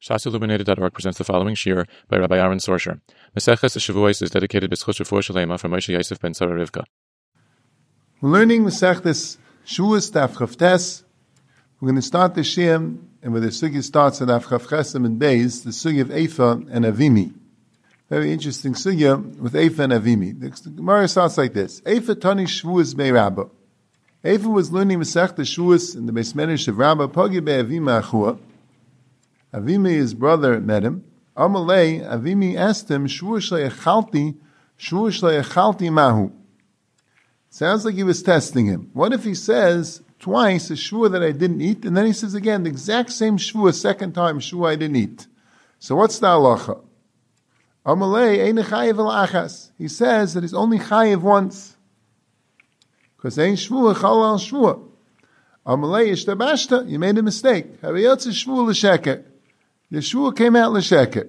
ShasIlluminated.org presents the following shir by Rabbi Aaron Sorsher. Maseches Shavuos is dedicated to B'schus Refuah Shalema from Moshe Yosef ben Sarah Rivka. We're learning Maseches Shavuos Daf Chavtes. We're going to start the shir, and where the sugya starts at Daf Chavchesim and Beis, the sugya of Eifa and Avimi. Very interesting sugya with Eifa and Avimi. The Gemara starts like this: Eifa Tani Shavuos Bei Rabba. Eifa was learning Masechta Shavuos in the Beis Medrash of Rabba. Pagi Bei Avima Achua. Avimi, his brother, met him. Amalei, Avimi asked him, Shvuah Shle'echalti Mahu. Sounds like he was testing him. What if he says twice a shvuah that I didn't eat, and then he says again the exact same shvuah, second time shvuah I didn't eat? So what's the halacha? Amalei, Ein chayiv al achas. He says that he's only chayiv once. Because Ein shvuah chal al shvuah. Amalei, ishtabashta, you made a mistake. Havayotze shvuah l'sheker. The shvuah came out l'sheker.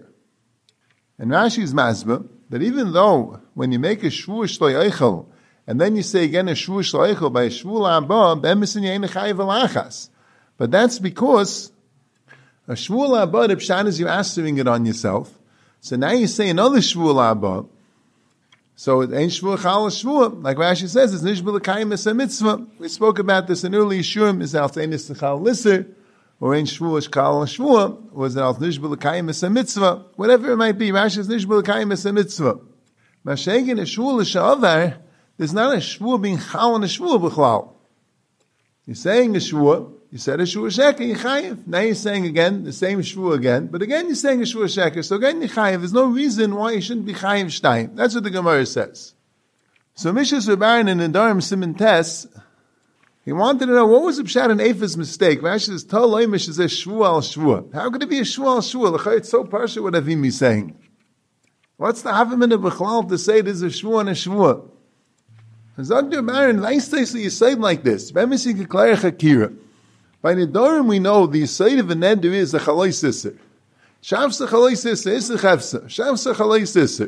And Rashi's masba, that even though when you make a shvuah shloy eichel, and then you say again a shvuah shloy eichel by a shvuah la'abah, be'emisin ye'en chayiv alachas. But that's because a shvuah la'abah, the pshat is you're answering it on yourself. So now you say another shvuah la'abah, so it ain't shvuah chal shvuah. Like Rashi says, it's nishbul l'kayim es mitzvah. We spoke about this in early shurim, is al teinis l'chal lisser, or ain't shvuah shkal shvuah, or is it al nishbul l'kayim es mitzvah. Whatever it might be, Rashi is nishbul l'kayim es mitzvah. Mashegin a shvuah l'sha'avar, there's not a shvuah being chal and a shvuah b'chlal. You're saying a shvuah, you said a shvuah sheker, you chayiv. Now you're saying again, the same shvuah again, but again you're saying a shvuah sheker, so again you chayiv. There's no reason why you shouldn't be chayiv shtayim. That's what the Gemara says. So Mishas Rabbanan in Nedarim Siman Tes, he wanted to know what was the pshat in Eifa's mistake. Rashi says, Tol Oimish is a shvuah al shvuah. How could it be a shvuah al shvuah? It's so parsha what Avimi is saying. What's the havim of Bechlal to say there's a shvuah and a shvuah? Zagdir Baron, nice to you say it like this. By Nedarim we know the side of a neder is a chaloi sisser. Shavsa chaloi sisser is a chavsa. Shavsa chaloi sisser.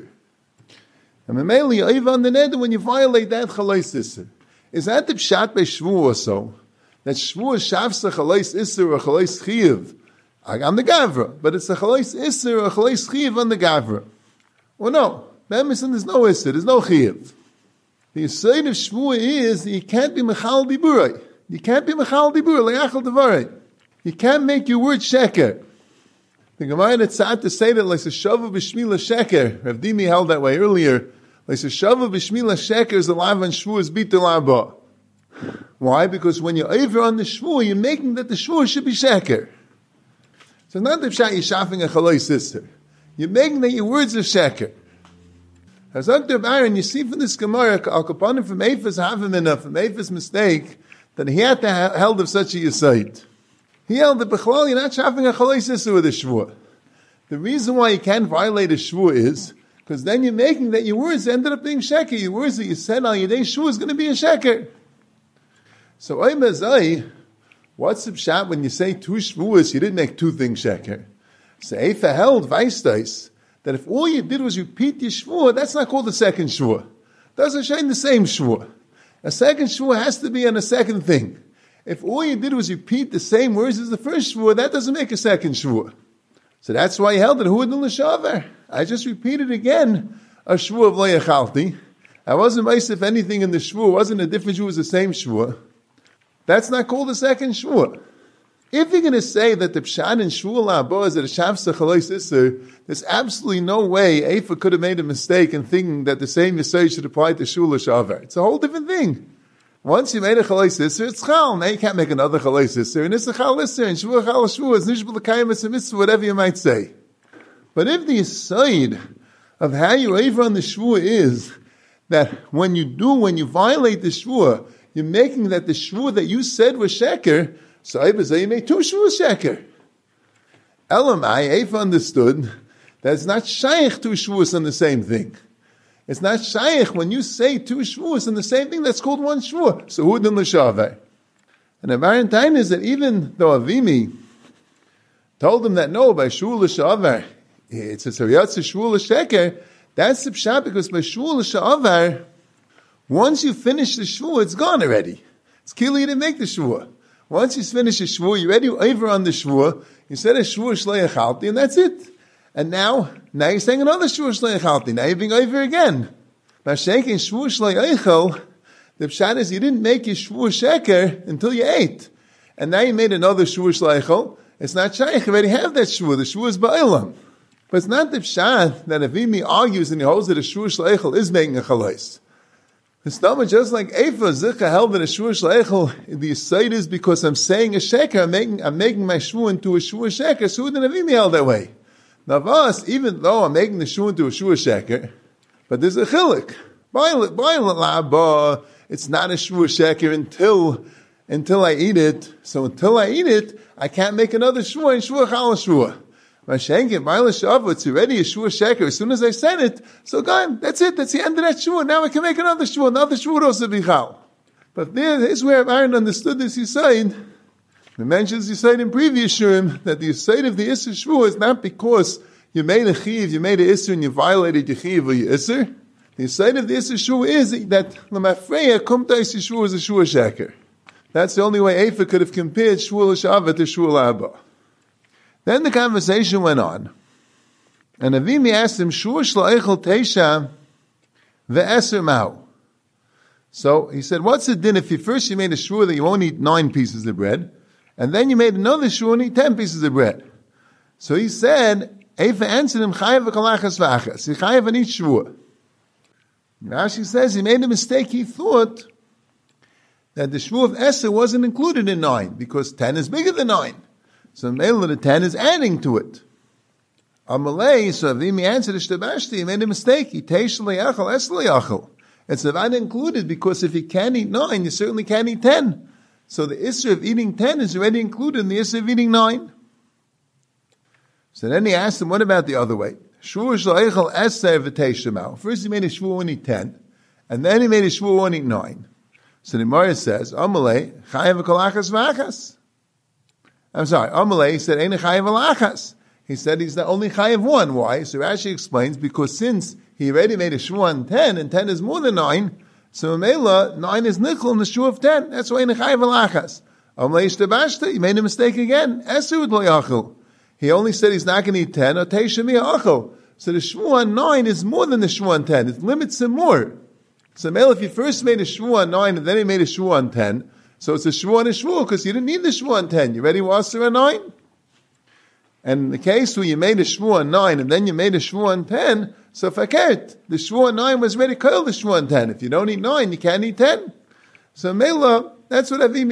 And mainly over on the neder when you violate that chaloi sisser. Is that the pshat by shvuah or so? That shvuah shavsa chaloi sisser or chaloi schiv on the gavra, but it's a chaloi sisser or chaloi schiv on the gavra. Well, no. There's no isser. There's no chiv. The side of shvuah is that you can't be mechal diburai. You can't be mechal dibur, le'achal devarai. You can't make your word sheker. The Gemara that's sad to say that like a shava b'shmila sheker. Rav Dimi held that way earlier. Like a shava b'shmila sheker is alive on shvuah is beat the laba. Why? Because when you're over on the shvuah, you're making that the shvuah should be sheker. So not the pshat you're shafing a chaloi sister. You're making that your words are sheker. As Dr. Baron, you see from this Gemara, Al Kapanim from Eifa's Havamina, from Eifa's mistake, that he had to held of such a yesod. He held that Bechlal, you're not shafing a chaloi sister with a shvuah. The reason why you can't violate a shvuah is because then you're making that your words ended up being sheker. Your words that you said on your day shvuah is going to be a sheker. So Oymazai, what's the pshat when you say two shvuahs, you didn't make two things sheker? So Eifa held Weistais that if all you did was repeat your shvuah, that's not called a second shvuah. Doesn't shine the same shvuah. A second shvuah has to be on a second thing. If all you did was repeat the same words as the first shvuah, that doesn't make a second shvuah. So that's why he held it. Huad l'shavar. I just repeated again a shvuah of lo yachalti. I wasn't nice if anything in the shvuah wasn't a different shvuah, it was the same shvuah. That's not called a second shvuah. If you're going to say that the pshat in shvuah la'abah is that a shavsa chaloi sisser, there's absolutely no way Eifa could have made a mistake in thinking that the same yesod should apply to shvuah shavar. It's a whole different thing. Once you made a chaloi sisser, it's chal. Now you can't make another chaloi sisser, and it's a chal lisser, and shvuah chal shvuah, it's nishbul l'kayim es mitzvah, whatever you might say. But if the yesod of how you over on the shvuah is that when you violate the shvuah, you're making that the shvuah that you said was sheker, so you made two shvuah sheker. Elamai, Eifa understood that it's not shaykh two shvuahs on the same thing. It's not shaykh when you say two shvuahs on the same thing, that's called one shvuah. So Hudin l'shavar. And the Valentine is that even though Avimi told him that no, by shvuah l'shavar, it's a sariyatz shvuah l'sheker, that's the pshat because by shvuah l'shavar, once you finish the shvuah, it's gone already. It's kili you didn't make the shvuah. Once you finish a shvur, you're already over on the shvur. You said a shvur shleich halti, and that's it. And now you're saying another shvur shleich halti. Now you're being over again. Now shaking shvur shleich eichel, the pshat is you didn't make your shvur sheker until you ate. And now you made another shvur shleich eichel. It's not shaykh. You already have that shvur. The shvur is ba'ilam. But it's not the pshat that if Imi argues and he holds that a shvur shleich eichel is making a chalais. It's not just like Eifa Zikha held that a shvur shleichel, the aside is because I'm saying a sheker, I'm making my shvur into a shvur sheker, so wouldn't have even held that way. Now for us, even though I'm making the shvur into a shvur sheker, but there's a chilik. It's not a shvur sheker until I eat it. So until I eat it, I can't make another shvur and shvur chala shvur. It's already a shvur sheker. As soon as I said it, so God, that's it. That's the end of that shvur. Now I can make another shvur. Another shvur also be chal. But there's where Aaron understood this Yisaid. He mentions Yisaid in previous shurim that the Yisaid of the Isser shvur is not because you made a chiv, you made an Isser, and you violated your chiv or your Isser. The Yisaid of the Isser shvur is that l'mafreya kumtais shvur is a shvur sheker. That's the only way Eifa could have compared shvur l'shavat to shvur l'abba. Then the conversation went on, and Avimi asked him, "Shur shleichel teisha ve'eser mau." So he said, "What's the din if you first made a shur that you won't eat 9 pieces of bread, and then you made another shur and eat 10 pieces of bread?" So he said, "Eifa answered him, chayav v'kalachas v'achas. He chayav on each shur." Rashi says he made a mistake. He thought that the shur of Eser wasn't included in 9 because 10 is bigger than 9. So the 10 is adding to it. Amalei, so Avimi answered Ishtabashti, he made a mistake. He teish le'achal, es le'achal. It's not included because if you can't eat 9, you certainly can't eat 10. So the issue of eating 10 is already included in the issue of eating 9. So then he asked him, what about the other way? Shur shleichal eser v'teish mau. First he made a shvur when he 10, and then he made a shvur when he 9. So the Gemara says, Amalei, chayav v'kolachas v'achas. I'm sorry, Amalei said, Ein chayav alachas. He said he's not only chayav 1. Why? So Rashi explains, because since he already made a shvur on 10, and 10 is more than 9, so Mela, 9 is nichol in the shvur of 10. That's why Ein chayav alachas. Amalei ishtabashta, he made a mistake again. Esud lo yachil. He only said he's not going to eat 10, or teisha mi'achil. So the shvur on 9 is more than the shvur on 10. It limits him more. So Mela, if he first made a shvur on 9, and then he made a shvur on 10, so it's a shvur and a shvur, because you didn't need the shvur on 10. You already was on 9. And in the case where you made a shvur on 9, and then you made a shvur on 10, so fakert, the shvur on 9 was ready to call the shvur on 10. If you don't eat 9, you can't eat 10. So Mela, that's what Avimi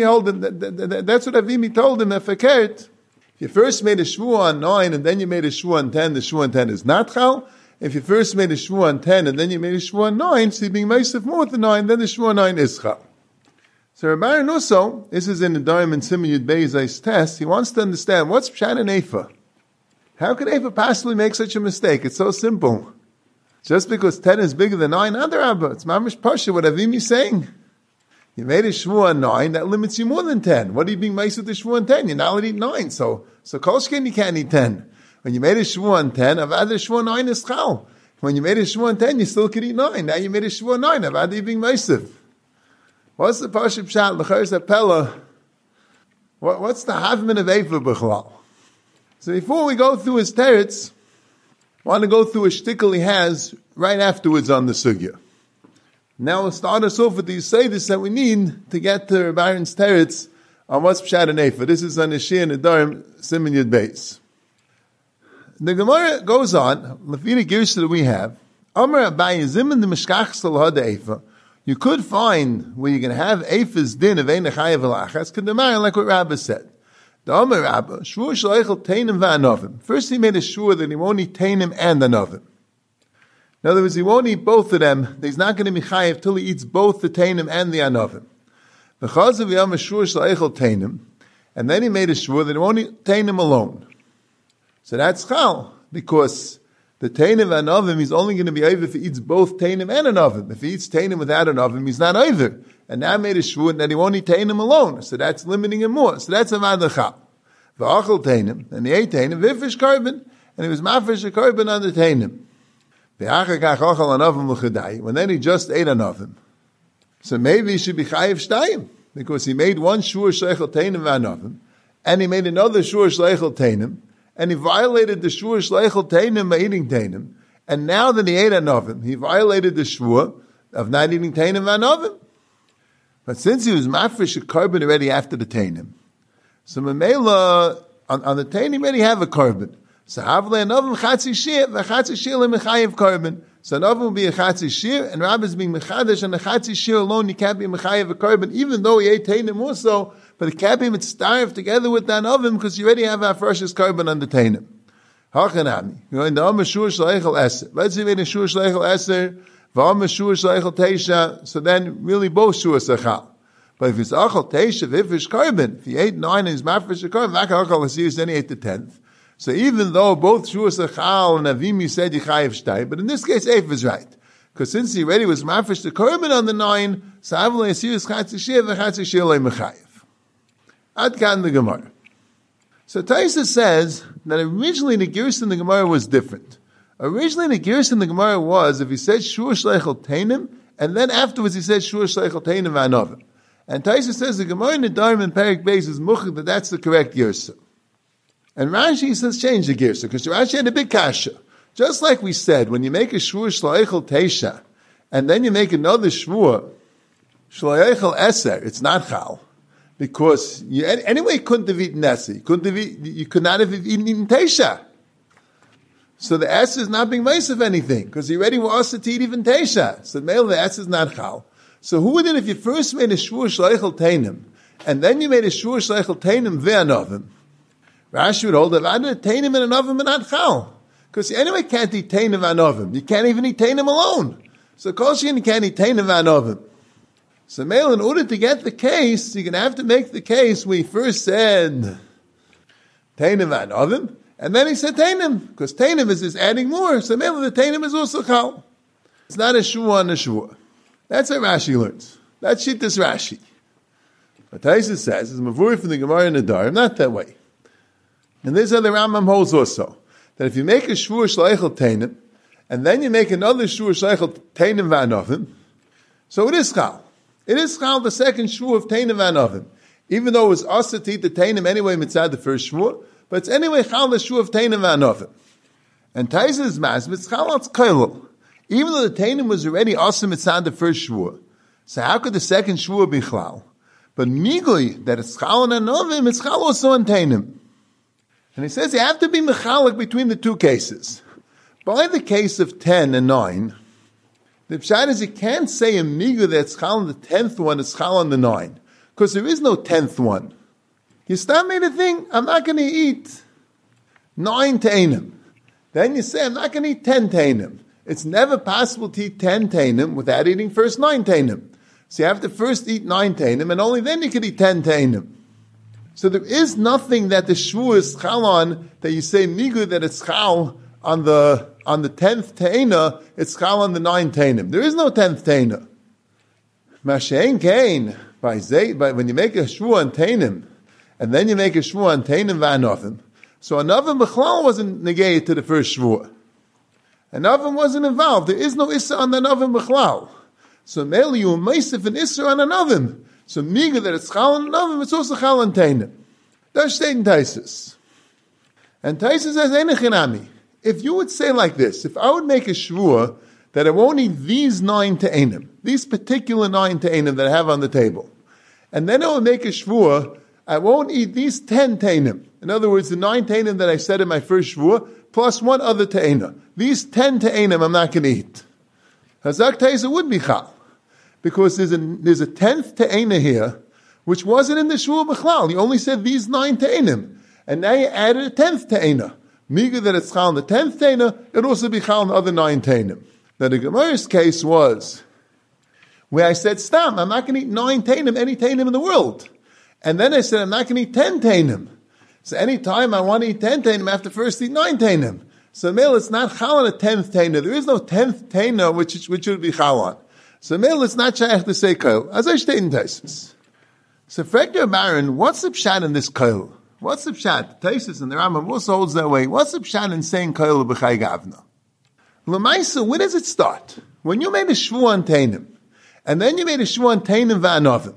told him, that fakert, if you first made a shvur on 9, and then you made a shvur on 10, the shvur on 10 is not chal. If you first made a shvur on 10, and then you made a shvur on 9, so you're being meisef more than 9, then the shvur on 9 is chal. So Rabbi Nusso, this is in the Diamond Simon Yud Beis test, he wants to understand, what's Pshat and Eifa? How could Eifa possibly make such a mistake? It's so simple. Just because 10 is bigger than 9, Adarabba, it's mamish pasha, what Avimi is saying. You made a shvur on 9, that limits you more than 10. What are you being meisef with the shvur on 10? You're not allowed to eat 9, so kolshken you can't eat 10. When you made a shvur on 10, Avad the shvur on 9 is chal. When you made a shvur on 10, you still could eat 9. Now you made a shvur on 9, Avad you being meisef. What's the Pashup Pshat? L'chayr Sapella. What's the Havman of Eifa B'chlal? So before we go through his teretz, I want to go through a shtickle he has right afterwards on the sugya. Now we'll start us off with the Yisaidis that we need to get to Reb Aaron's teretz on what's Pshat and Eifa. This is on the Shir Nedarim Siman Yud Beis. The Gemara goes on, Lefina Girsha that we have, Amar Abaye Zimin the Mishkach Salhad Eifa. You could find where you can have Eifa's din of Ein Chayav Alachas, Kedemar, like what Rabbah said. The Amar Rabbah, Shvur Shleichel Teinim V'Anovim. First he made a shvur that he won't eat Teinim and Anovim. In other words, he won't eat both of them. He's not going to be Chayav till he eats both the Teinim and the Anovim. V'chazav Yom Shvur Shleichel Teinim. And then he made a shvur that he won't eat Teinim alone. So that's Chal, because the Teinim and Anovim, he's only going to be over if he eats both Teinim and Anovim. If he eats Teinim without Anovim, he's not over. And now made a shvur that he won't eat Teinim alone. So that's limiting him more. So that's a Vadachal. V'achal Teinim, and he ate Teinim, v'fish Karban, and he was mafish a Karban on the Teinim. V'achakach achal Anovim l'chadai, when then he just ate Anovim. So maybe he should be Chayiv Shtayim. because he made one shur shleichel teinim v'anavim, and he made another shur shleichel teinim, and he violated the shur shleichel teinim by eating teinim, and now that he ate anavim, he violated the shur of not eating teinim v'anavim. But since he was mafresh a carbon already after the teinim, so Mamela, on the teinim already have a carbon. So havle anavim chatzi shir, v'chatzi shir lemechayev carbon. So anavim will be a chatzi shir, and Rabbah is being mechadesh, and the chatzi shir alone, you can't be mechayev a carbon, even though he ate teinim also, but it can't be mitzdarif together with the anavim, because you already have a freshest carbon on the teinim. Hachanami. You're in the Amar shur shleichel eser. Let's say we made a shur shleichel eser, v'amar shur shleichel teisha, so then really both shur sechal. But if it's achal teisha, v'ifresh carbon, if he ate 9 and he's mafresh a carbon, v'aka achal asiyus, then he ate the 10th. So even though both shur sechal and avimi said yichayev shtay, but in this case, Eif is right. Because since he already was mafresh the carbon on the 9, so avle asiyus chatzi shir, v'chatzi shir le mechayev. Ad kan the Gemara. So Taisa says that originally the Gerus in the Gemara was different. Originally the Gerus in the Gemara was, if he said shur shleichel teinim, and then afterwards he said shur shleichel teinim v'anavim. And Taisa says the Gemara in the Dharm and Perik Beis is muchach that that's the correct Gersa. And Rashi says change the Gersa, because Rashi had a big kasha. Just like we said, when you make a shur shleichel teisha, and then you make another shur shleichel eser, it's not chal. Because you, anyway, you couldn't have eaten Nesi. You could not have eaten Teisha. So the S is not being mice of anything, because he already was to eat even Teisha. So the S is not Chal. So who would it if you first made a Shur Shleichel Teinim, and then you made a Shur Shleichel Teinim ve'anovim? Rashi would hold that V'adar Teinim and Anovim are not Chal. Because you anyway can't eat Teinim v'anovim. You can't even eat Teinim alone. So Kol Shein you can't eat Teinim v'anovim. So, Meil, in order to get the case, you're going to have to make the case where he first said Teinim v'anovim, and then he said Teinim, because Teinim is just adding more. So, Meil, the Teinim is also Chal. It's not a Shua on a Shua. That's what Rashi learns. That's Shittas Rashi. But Taisa says, it's Mavuri from the Gemara in the Dar, not that way. And this is how the Rambam holds also, that if you make a Shua Shleichel Teinim, and then you make another Shua Shleichel Teinim v'anovim, so it is Chal. It is Chal the second shvur of Teinim v'anovim. Even though it was also to eat the Teinim anyway mitzad the first shvur, but it's anyway Chal the shvur of Teinim v'anovim. And Taisa is mas, it's Chal al Tzkailel. Even though the Teinim was already also mitzad the first shvur, so how could the second shvur be Chal? But Migui, that it's Chal and Anovim, it's Chal also on Teinim. And he says you have to be mechalik between the two cases. By the case of 10 and 9, the pshat is you can't say a migu that's chal on the 10th one, it's chal on the 9. Because there is no 10th one. You start made a thing, I'm not going to eat 9 teinim. Then you say, I'm not going to eat 10 teinim. It's never possible to eat 10 teinim without eating first 9 teinim. So you have to first eat 9 teinim, and only then you can eat 10 teinim. So there is nothing that the shvu is chal on, that you say migu that it's chal on the 10th teina, it's chal on the 9th teinim. There is no 10th teina. Mashein kain, by when you make a shvu on teinim, and then you make a shvu on teinim v'anovim, so anavim b'chlal wasn't negated to the first shvu. Anavim wasn't involved. There is no issa on the anavim b'chlal. So mele you meisif an issa on anavim. So miga that it's chal on anavim, it's also chal on teinim. That's stating Taisus. And Taisus says, Einechinami. If you would say like this, if I would make a shvua that I won't eat these 9 te'enim, these particular 9 te'enim that I have on the table, and then I will make a shvua, I won't eat these 10 te'enim. In other words, the 9 te'enim that I said in my first shvua, plus one other te'ena. These 10 te'enim I'm not going to eat. Hazak Taisa would be chal. Because there's a 10th te'ena here, which wasn't in the shvua b'chlal. You only said these 9 te'enim. And now you added a 10th te'ena. Miga that it's chal in the 10th teina, it'll also be chal in the other 9 teinim. Now the Gemara's case was, where I said, Stam, I'm not going to eat 9 teinim, any teinim in the world. And then I said, I'm not going to eat 10 teinim. So any time I want to eat 10 teinim, I have to first eat 9 teinim. So male, it's not chal on a 10th teina. There is no 10th teina which would be chal on. So male, it's not shaykh to say koil. As I state in Taisus. So Frekter Baron, what's the pshat in this koil? What's the pshat? Taisus and the Rambam also holds that way. What's the pshat in saying koil b'chai gavna? L'maisa, when does it start? When you made a shvu on teinim, and then you made a shvu on teinim v'anovim.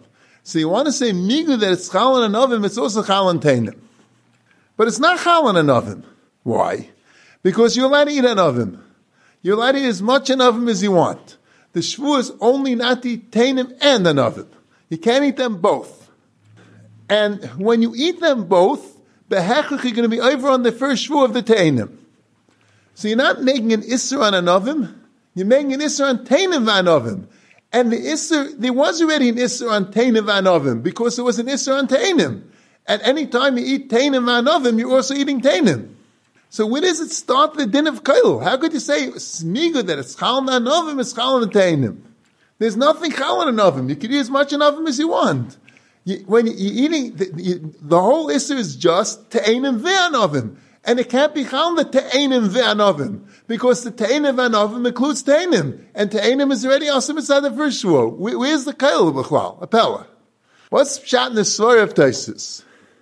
So you want to say migu that it's chal on anovim, it's also chal on teinim. But it's not chal on anovim. Why? Because you're allowed to eat anovim. You're allowed to eat as much anovim as you want. The shvu is only not to eat teinim and anovim. You can't eat them both. And when you eat them both, behechach, you're going to be over on the first shvu of the teinim. So you're not making an isser on anovim, you're making an isser on teinim v'anovim. And the isser, there was already an isser on teinim v'anovim, because there was an isser on teinim. At any time you eat teinim v'anovim, you're also eating teinim. So where does it start the din of kail? How could you say smigu that it's chal v'anovim, it's chal v'teinim? There's nothing chal v'anovim. You can eat as much anovim as you want. When you're eating, the whole isser is just teinim v'anovim. And it can't be chal the te'enim ve'anovim, because the te'enim ve'anovim includes te'enim, and te'enim is already awesome inside the first shvuah. Where's the kail b'chlal? Appella. What's pshat in the story of Taisus?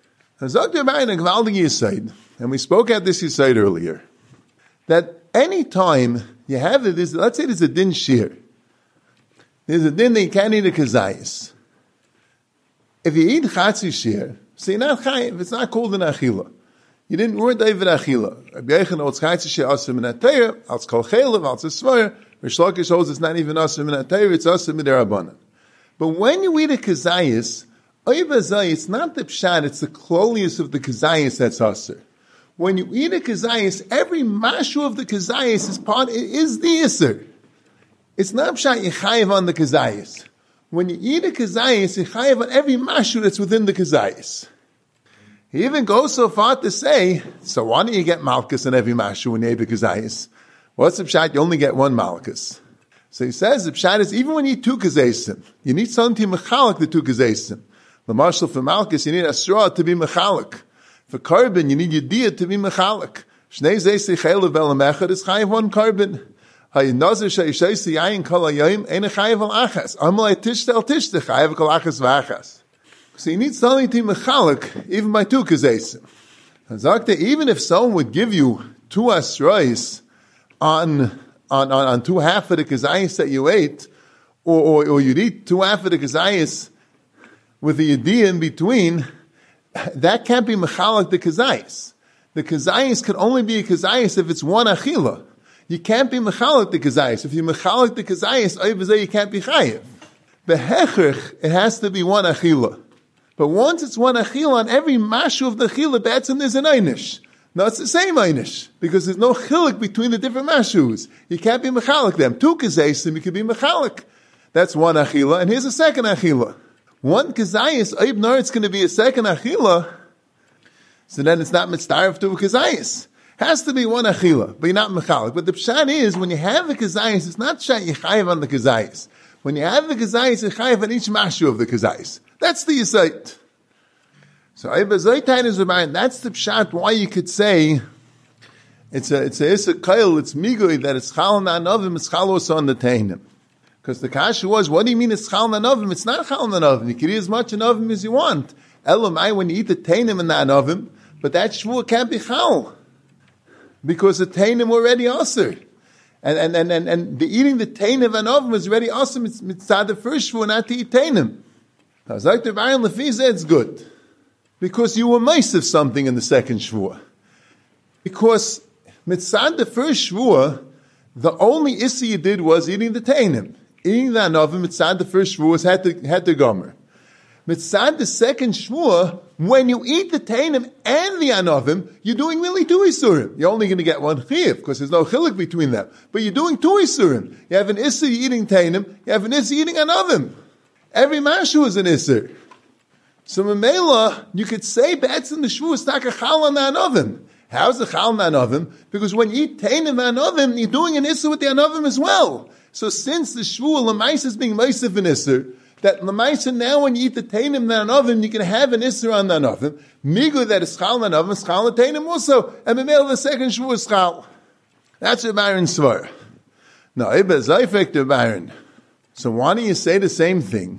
And we spoke at this Yisayid earlier, that any time you have it, let's say there's a din shir. There's a din that you can't eat a kazayis. If you eat chatzi shir, so you're not chayiv, it's not called an achila. You didn't word David Achila. Rabbi Yechon holds Chaytze Sheh Asur Min HaTeirah, als Kol Chelev, als a Svara. Rish Lakish holds it's not even Asur Min HaTeirah, it's Asur Midirabanan. But when you eat a kazayis, it's not the pshat, it's the clolius of the kazayis that's Asur. When you eat a kazayis, every mashu of the kazayis is the Isser. It's not pshat Yechayev on the kazayis. When you eat a kazayis, Yechayev on every mashu that's within the kazayis. He even goes so far to say, so why don't you get malchus in every mashu when you eat kazayis? What's the pshat? You only get one malchus. So he says the pshat is even when you eat two kazaysim, you need something to mechalik the two kazaysim. The marshal for malchus, you need asra to be mechalik. For carbon, you need yediyah to be mechalik. Shnei zeisi chaylev elamechad is chayiv one carbon. Hayinazir sheisheisi yayin kol hayoyim ein chayiv al achas. Amalei tishtel tishtech chayiv kol achas v'achas. So you need something to be mechalik, even by two kazaysim. Even if someone would give you two asrais on two half of the kazayis that you ate, or you'd eat two half of the kazayis with the yediyah in between, that can't be mechalik the kazayis. The kazayis can only be a kazayis if it's one achila. You can't be mechalik the kazayis. If you mechalik the kazayis, you can't be chayiv. Behechich, it has to be one achila. But once it's one achila, on every mashu of the achila, that's when there's an einish. No, it's the same einish, because there's no chilik between the different mashus. You can't be mechalik them. Two kazaysim, you can be mechalik. That's one achila, and here's a second achila. One kazayis, it's going to be a second achila, so then it's not mitzdarif to a kazayis. Has to be one achila, but you're not mechalik. But the pshat is, when you have the kazayis, it's not pshat yechayev on the kazayis. When you have the kazayis, yechayev on each mashu of the kazayis. That's the yisait. So that's the pshat why you could say it's a kail, it's migui, that it's chal na'anovim, it's chal also on the teinim. Because the kasha was, what do you mean it's chal na'anovim? It's not chal na'anovim. You can eat as much anovim as you want. Elamai, when you eat the teinim and na'anovim, but that shvur can't be chal. Because the teinim already asur. And the eating the teinim and anovim is already asur mitzad the first shvur, not to eat teinim. I was like the Baron Lefiza, it's good. Because you were meisiv something in the second shvur. Because mitzad the first shvur, the only issue you did was eating the teinim. Eating the anovim, mitzad the first shvur had the gomer. Mitzad the second shvur, when you eat the teinim and the anovim, you're doing really two isurim. You're only going to get one chiyuv, because there's no chilik between them. But you're doing two isurim. You have an issur eating teinim, you have an issur eating anovim. Every mashu is an isser. So Mamela, you could say that's in the shvu, it's not a chal on the anovim. How's the chal on the anovim? Because when you eat teinim and anovim, you're doing an isser with the anovim as well. So since the shvu, l'mais is being meisif an isser, that l'mais now when you eat the teinim and anovim, you can have an isser on the anovim. Migu that is chal on the anovim, is chal on the teinim also. And Mamela, the second shvu is chal. That's a Baron svar. No, Iba Zayfek to Baron. So why don't you say the same thing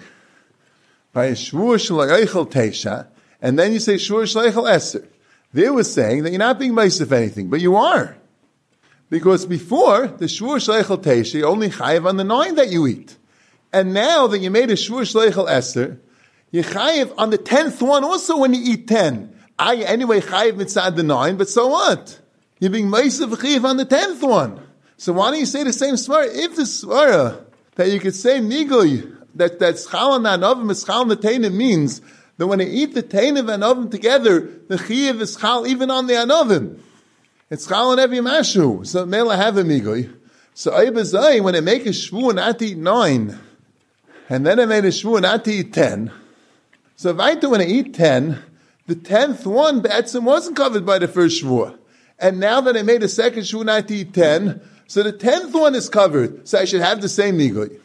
by a shvur sh'laychel teisha, and then you say shvur sh'laychel eser? They were saying that you're not being meisif anything, but you are. Because before, the shvur sh'laychel teisha, you only chayiv on the 9 that you eat. And now that you made a shvur sh'laychel eser, You chayiv on the 10th one also when you eat 10. Anyway chayiv mitzad the 9, but so what? You're being meisav chayiv on the 10th one. So why don't you say the same svara? If the svara that you could say nigui, that schal and anovim is schal and the teinim means that when they eat the teinim and anovim together, the chayiv is schal even on the anovim. It's schal on every mashu. So mela have a nigui. So Aibazai, when I make a shvu not to eat 9, and then I made a shvu not to eat 10, so if I do when I eat 10, the 10th one be'etzim wasn't covered by the first shvu. And now that I made a second shvu not to eat 10, so the 10th one is covered, so I should have the same nigui.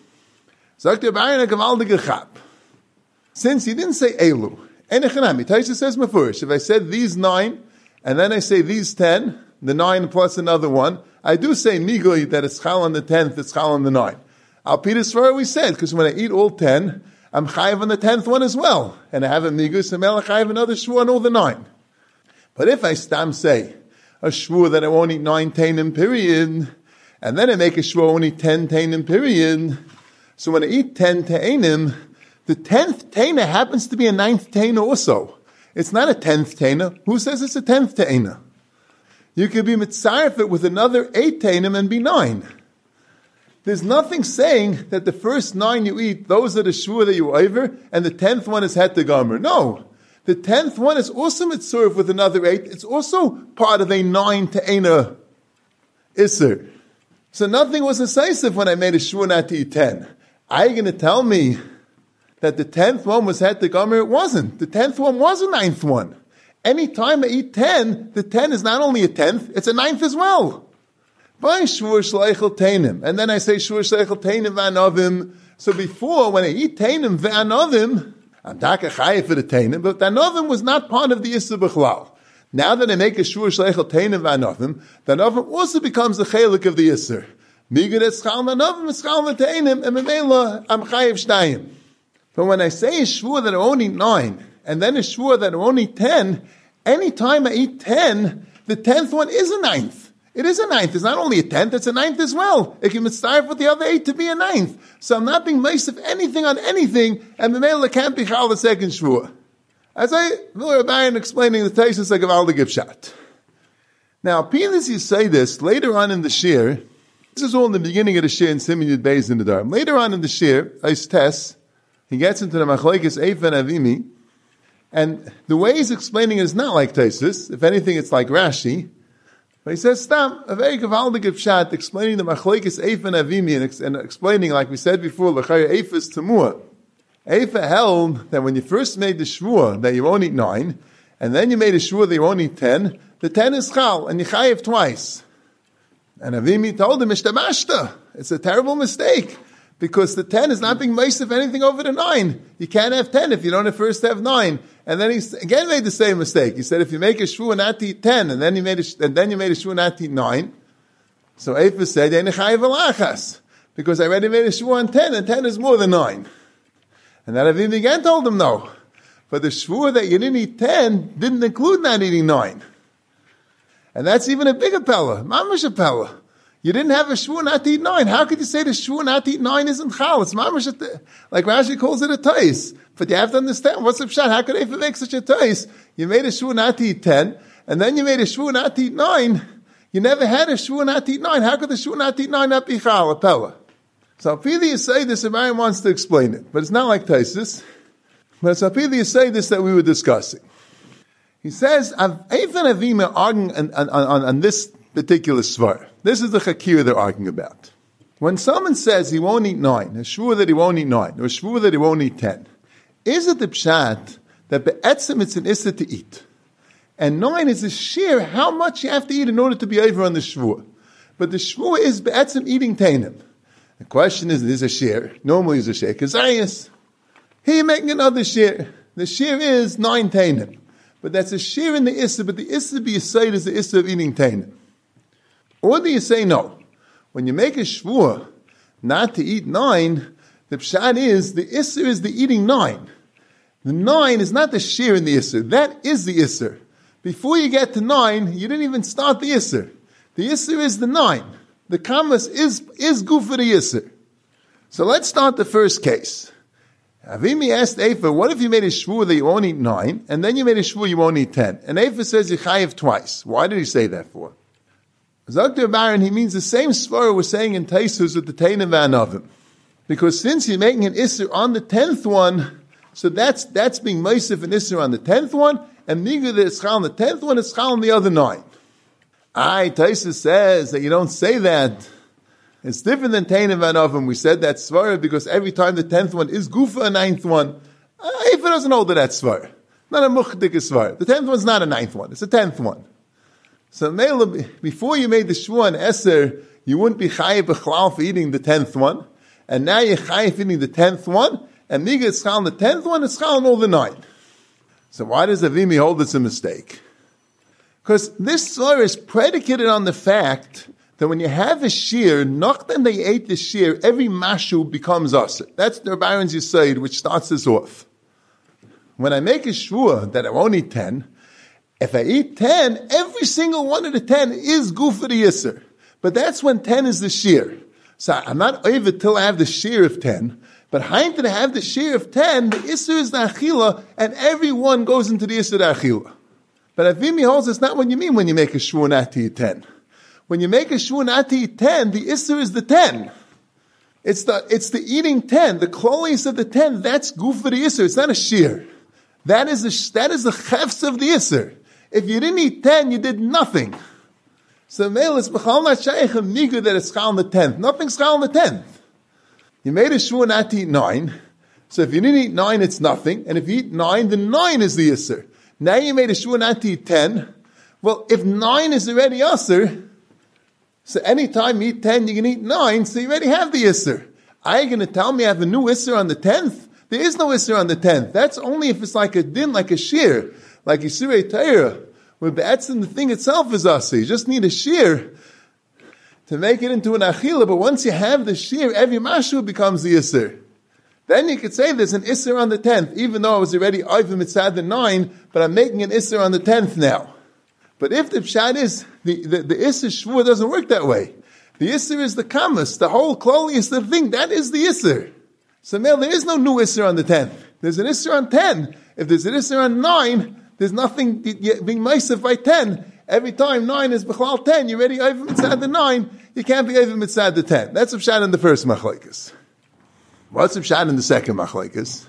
Since he didn't say elu, Taisha says mafurish, if I said these 9, and then I say these 10, the 9 plus another one, I do say nigui that it's chal on the 10th, it's chal on the 9. Al Peter's Svara we said, because when I eat all 10, I'm chayiv on the 10th one as well. And I have a nigui, so I'm chayiv another shvu on all the 9. But if I stam say a shvu that I won't eat 9 teinim period, and then I make a shvu only 10 teinim period, so when I eat 10 teinim, the 10th teina happens to be a 9th teina also. It's not a 10th teina. Who says it's a 10th teina? You could be mitzaref it with another 8 teinim and be 9. There's nothing saying that the first 9 you eat, those are the shvua that you over, and the 10th one is het gomer. No. The 10th one is also mitzaref with another 8. It's also part of a 9 teina isser. So nothing was decisive when I made a shvua not to eat 10. Are you going to tell me that the 10th one was het gomer? It wasn't. The 10th one was a 9th one. Any time I eat 10, the 10 is not only a 10th, it's a 9th as well. By shvur shleichel teinim. And then I say shvur shleichel teinim v'anovim. So before, when I eat teinim v'anovim, I'm taka chayiv for the teinim, but the anovim was not part of the issur b'chlal. Now that I make a shvur shleichel teinim v'anovim, the anovim also becomes the chelik of the issur. Migad eschal v'anovim, eschal v'teinim, and memela, I'm chayiv shtayim. But when I say a shvur that are only 9, and then a shvur that are only 10, any time I eat 10, the 10th one is a 9th. It is a 9th. It's not only a 10th, it's a 9th as well. It can start with the other 8 to be a 9th. So I'm not being maced of anything on anything, and the male can't be chal the second shvur. As I will Rabbi explaining the Taisus like Gaval the Givshat. Now, Pinas you say this later on in the shir. This is all in the beginning of the shir in Siman Yud Beis in the Dharm. Later on in the shir, Ais Tes, he gets into the Machlekes Eifa and Avimi, and the way he's explaining it is not like Taisus. If anything, it's like Rashi. But he says, Stam, a very gavaldig pshat, explaining the machlekes Eifa and Avimi, and explaining, like we said before, l'chayr Eifa is Tamua. Eifa held that when you first made the shvur that you won't eat 9, and then you made a shvur that you won't eat 10, the 10 is chal, and you chayiv twice. And Avimi told him, ishtamashta. It's a terrible mistake, because the 10 is not being maced of anything over the 9. You can't have 10 if you don't first have 9. And then he again made the same mistake. He said, if you make a shvu not to eat 10, and then you made a shvu not to eat 9, so Eifa said, because I already made a shvu on 10, and 10 is more than 9. And then Avim again told him no. But the shvu that you didn't eat 10 didn't include not eating 9. And that's even a bigger pella, mamash a pella. You didn't have a shvu not to eat 9. How could you say the shvu not to eat 9 isn't chal? It's mamash, like Rashi calls it a tais. But you have to understand, what's the pshat? How could Eifa make such a tais? You made a shvu not to eat 10, and then you made a shvu not to eat 9. You never had a shvu not to eat 9. How could the shvu not to eat 9 not be chal, a pella? So Apili you say this, and Ryan wants to explain it. But it's not like taisis. But it's Apili you say this that we were discussing. He says, Eifa and Avim are arguing on this particular svar. This is the chakir they're arguing about. When someone says he won't eat 9, a shvur that he won't eat 9, or a shvur that he won't eat 10, is it the pshat that be'etzim it's an issa to eat? And 9 is a sheer how much you have to eat in order to be over on the shvur. But the shvur is be'etzim eating teinim. The question is a sheer? Normally is a sheer. Kazayas. Here you're making another sheer. The sheer is 9 teinim. But that's a sheer in the issa, but the issa be aside is the issa of eating teinim. Or do you say no? When you make a shvur not to eat 9, the pshat is, the isser is the eating 9. The 9 is not the shear in the isser. That is the isser. Before you get to 9, you didn't even start the isser. The isser is the 9. The kamas is good for the isser. So let's start the first case. Avimi asked Eifa, what if you made a shvur that you won't eat 9, and then you made a shvur you won't eat 10? And Eifa says you chayiv twice. Why did he say that for? Dr. Baron, he means the same svara we're saying in Taisus with the Teinim v'Anavim. Because since you're making an Isser on the 10th one, so that's being Meisif an Isser on the 10th one, and Niga that it's Chal on the 10th one, it's Chal on the other 9. Taisus says that you don't say that. It's different than Teinim v'Anavim. We said that svara because every time the 10th one is Gufa a 9th one. If it doesn't hold to that svara. Not a Muchdik svara. The 10th one's not a 9th one, it's a 10th one. So before you made the shvur on Eser, you wouldn't be chayiv b'chlal for eating the 10th one. And now you're chayiv eating the 10th one, and Niga is chal on the 10th one, it's chal on all the 9. So why does Avimi hold it's a mistake? Because this surah is predicated on the fact that when you have a shear, not then they ate the shear, every mashu becomes us. That's the Baron's Yisayid, which starts this off. When I make a shvur that I won't eat 10, if I eat 10, every single one of the 10 is guf for the yisr. But that's when 10 is the shear. So I'm not over till I have the shear of 10. But how did I have the shear of 10? The yisr is the achila, and everyone goes into the yisr achila. But Avimi holds it's not what you mean when you make a shvur not to eat 10. When you make a shvur not to eat 10, the yisr is the 10. It's the eating 10, the klolius of the 10, that's guf for the yisr. It's not a shear. That is the chefs of the yisr. If you didn't eat 10, you did nothing. So Meil is b'chal not shaykh of nigu that it's chal on the 10th. Nothing's chal on the 10th. You made a shvur not to eat 9. So if you didn't eat 9, it's nothing. And if you eat 9, then 9 is the yisr. Now you made a shvur not to eat 10. Well, if 9 is already yisr, so anytime you eat 10, you can eat 9, so you already have the yisr. Are you going to tell me I have a new yisr on the 10th? There is no yisr on the 10th. That's only if it's like a din, like a shear. Like Yisirei Torah, where the thing itself is asa. You just need a shear to make it into an achila, but once you have the shear, every mashu becomes the Isser. Then you could say there's an Isser on the 10th, even though I was already Oivim Mitzad the 9, but I'm making an Isser on the 10th now. But if the pshat is, the Isser Shvur doesn't work that way. The Isser is the kamas, the whole kloli is the thing, that is the Isser. So there is no new Isser on the 10th. There's an Isser on 10. If there's an Isser on 9, there's nothing being meisef by 10. Every time 9 is b'chlal 10, you're already over mitzad the 9, you can't be over mitzad the 10. That's a pshat in the first machlekes. What's a pshat in the second machlekes?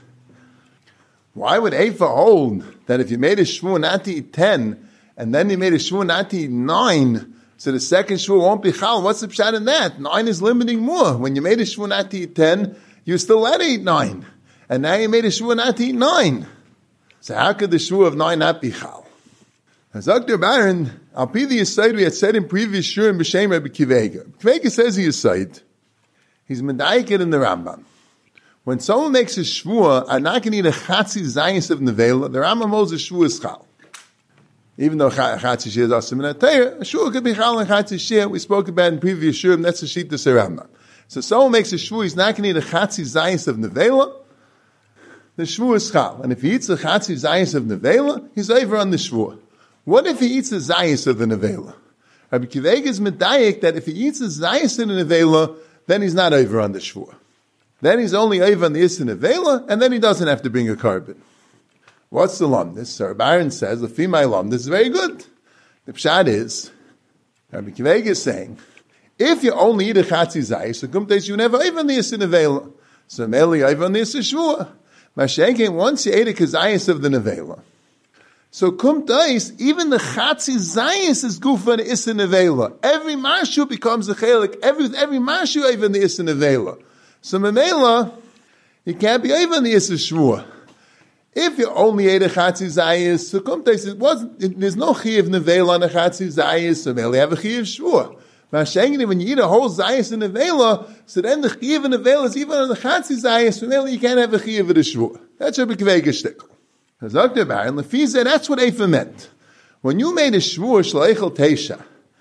Why would Eifa hold that if you made a shvur not to eat 10, and then you made a shvur not to eat 9, so the second shvur won't be chal? What's the pshat in that? 9 is limiting more. When you made a shvur not to eat 10, you still allowed to eat 9. And now you made a shvur not to eat 9. So how could the shvur of 9 not be chal? As Dr. Baron, I'll be the Yisayid we had said in previous shur in B'Shem Rabbi Kivega. Kivega says he Yisayid. He's medayik in the Rambam. When someone makes a shvur, I'm not going to eat a chatzi zayis of nevela, the Rambam holds a shvur is chal. Even though chatzi shir is asim in a teir, a shvur could be chal and chatzi shir. We spoke about in previous shur, and that's a sheet to Rambam. So someone makes a shvur, he's not going to eat a chatzi zayis of nevela, the shvur is chal. And if he eats a chatzi zayis of nevela, he's over on the shvur. What if he eats a zayis of the nevela? Rabbi Kivega is medayik that if he eats a zayis of the nevela, then he's not over on the shvur. Then he's only over on the Issa Nevela, and then he doesn't have to bring a carbon. What's the lumdis? So Baron says, the female lumdis is very good. The pshat is, Rabbi Kivega is saying, if you only eat a chatzi zayis, so kumtes you never over on the Issa Nevela. So meli over on the Issa Shvua. Mashenkin, once you ate a kazayis of the Nevela. So kumtais, even the chatzi zayis is gufa in the Issa Nevela. Every mashu becomes a chelik. Every mashu over in the Issa Nevela. So memela, you can't be over in the Issa Shvua. If you only ate a chatzi zayis, so kumtais, there's no chiv nevela on a chatzi zayis, so memela have a chiv shvua. Mashengini, when you eat a whole zayis in nevela, so then the chiv in nevela is even on the chatzi zayis, so memela you can't have a chiv in the shvua. That's Rabbi Kivega shtickle. As Dr. Baron, Lefize, that's what Eifa meant. When you made a shvua shleichel teisha,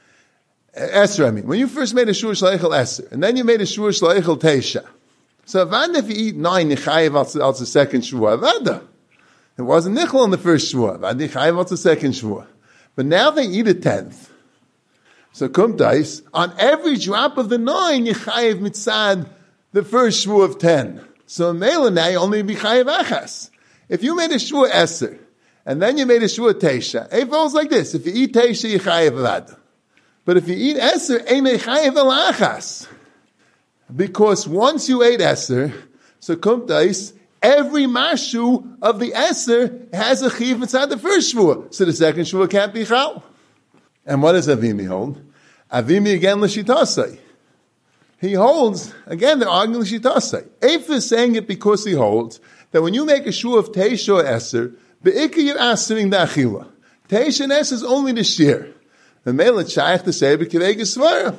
Esra, when you first made a shur shleichel Esra, and then you made a shur shleichel Teisha. So Avada, if you eat 9, you chayiv out the second shur. Avada. It wasn't nichel on the first shur. Avada, you chayiv out the second shur. But now they eat a 10th. So kumtais, on every drop of the 9, you chayiv mitzad the first shur of 10. So Mela now you only be chayiv achas. If you made a shvua eser, and then you made a shvua teisha, it falls like this. If you eat teisha, you chayiv avada. But if you eat eser, einay chayiv el achas. Because once you ate eser, so kumtais, every mashu of the eser has a chiv inside the first shvua. So the second shvua can't be chal. And what does Avimi hold? Avimi again l'shitasai. He holds, again, they're arguing l'shitasai. Eif is saying it because he holds that when you make a shvua of teisha or eser, be'ikah you're asering the achila. Teisha and eser is only the shir. The mele shaykh to say b'kiveges svara.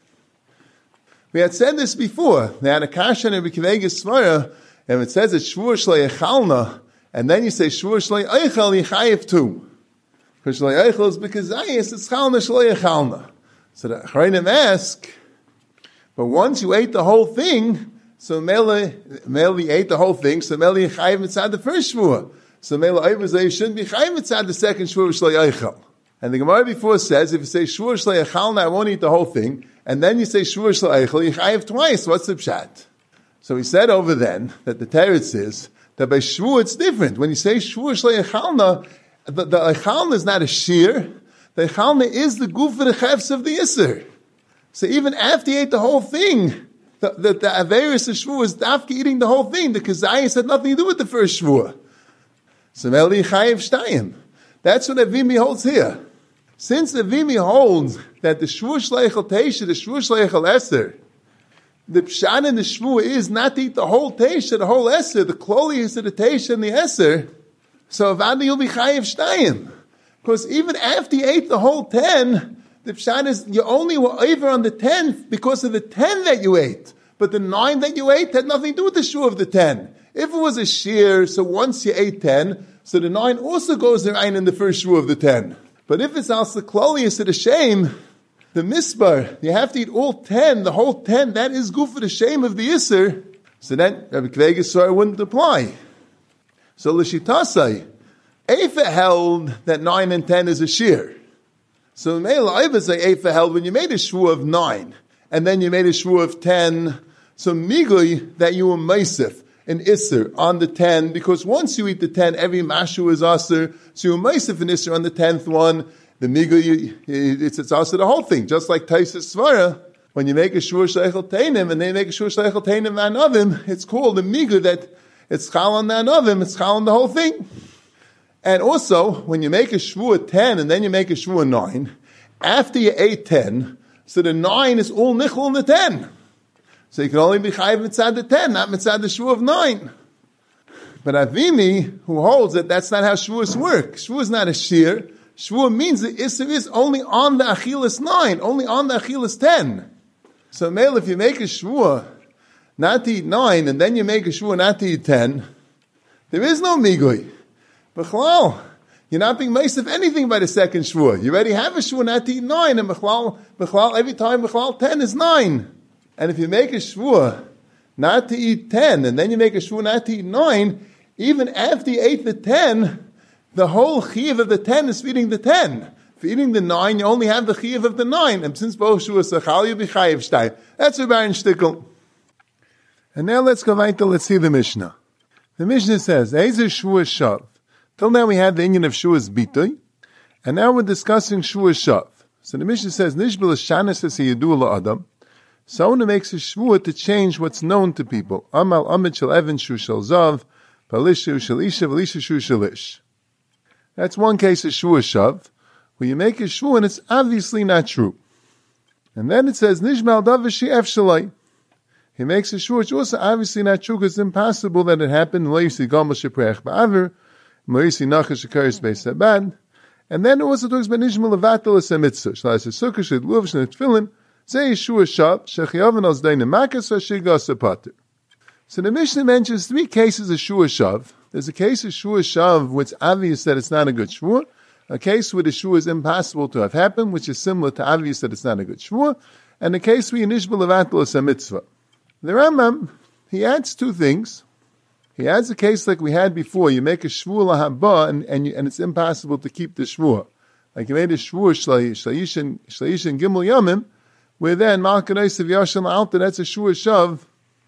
We had said this before. They had a kasha in b'kiveges svara, and it says it's shvur shlei echalna, and then you say shvur shlei eichel yichayev too. Because shlei eichel is because ayis, it's chalna shlei echalna. So the Chayrim ask, but once you ate the whole thing, so mele ate the whole thing, so mele yichayev inside the first shvur. So mele eichel you shouldn't be chayev inside the second shvur shlei eichel. And the Gemara before says, if you say shvur shlei echalna, I won't eat the whole thing, and then you say shvur shlei eichel, you chayev twice. What's the pshat? So he said over then that the teretz is that by shvur it's different. When you say shvur shlei echalna, the echalna is not a shear. The echalna is the goof of the chefs of the iser. So even after you ate the whole thing, the averis of shvur is after eating the whole thing. The kazayis had nothing to do with the first shvur. So meli chayev shtayim. That's what Avimi holds here. Since Avimi holds that the shvur shlei echel teisha, the shvur shlei echel eser, the pshat in the shvur is not to eat the whole teisha, the whole eser, the kloli is to the teisha and the eser. So avada you'll be chayev shtayim. Because even after you ate the whole 10, the pshat is you only were over on the 10th because of the 10 that you ate. But the 9 that you ate had nothing to do with the shvur of the 10. If it was a shear, so once you ate 10, so the 9 also goes in the first shvur of the 10. But if it's also kloli is to the shame, the misbar, you have to eat all 10, the whole 10, that is good for the shame of the Isser. So then, Rabbi Kveiges Sora wouldn't apply. So L'shitasai, Eifa held that 9 and 10 is a shear. So Meila Eifa say Eifa held when you made a shvur of 9, and then you made a shvur of 10, so migui that you were meisif, an Isser on the 10, because once you eat the 10, every mashu is Asr, so you were meisif an Isser on the 10th one, the migui, it's Asr the whole thing, just like Taisus Svara, when you make a shvur sheichel teinim, and they make a shvur sheichel teinim v'anavim, it's called the migui that it's chal on the anavim, it's chal on the whole thing. And also, when you make a shvur 10, and then you make a shvur 9, after you ate 10, so the 9 is all nichol in the 10. So you can only be chayiv mitzad the 10, not mitzad the shvur of 9. But Avimi, who holds that that's not how shvuas work. Shvur is not a shear. Shvur means the Isser is only on the Achilas 9, only on the Achilas 10. So Mel, if you make a shvur not to eat 9, and then you make a shvur not to eat 10, there is no migui. B'chlal, you're not being maced of anything by the second shvur. You already have a shvur not to eat 9, and b'chlal, every time b'chlal 10 is 9. And if you make a shvur not to eat 10, and then you make a shvur not to eat 9, even after you ate the 10, the whole chiyuv of the 10 is feeding the 10. For eating the 9, you only have the chiyuv of the 9. And since both shvuas sachal, you be chayiv shtayim. That's a baron shtickle. And now let's go weiter, let's see the Mishnah. The Mishnah says, Eizer shvuas shav. Till now we had the Inyan of shvuas bitoy, and now we're discussing shvuas shav. So the Mishnah says, Nishbel shanas es yedua la'adam. Someone who makes a shvuah to change what's known to people. Amal amit shel even shu shel zav, palishu shel isha, valisha shu shel ish. That's one case of shvuah shav, where you make a shvuah and it's obviously not true. And then it says, Nishmal davashi ef shalai. He makes a shvuah, it's also obviously not true because it's impossible that it happened. Loisi gomal sheprech ba'aver, loisi nachash shekaris beis sabad. And then it also talks about Nishmal levatel es ha-mitzvah. Shlas ha-sukkah shed luv shnei tefillin. So the Mishnah mentions 3 cases of shvuah shav. There's a case of shvuah shav which is obvious that it's not a good shvuah, a case where the shvuah is impossible to have happened, which is similar to obvious that it's not a good shvuah, and a case where Nishbel levatel es ha-mitzvah. The Rambam, he adds 2 things. He adds a case like we had before. You make a shvuah lahaba and it's impossible to keep the shvuah. Like you made a shvuah shlayishin gimel yamim, where then Malkanais of Yashim Alta, that's a shvuah shav,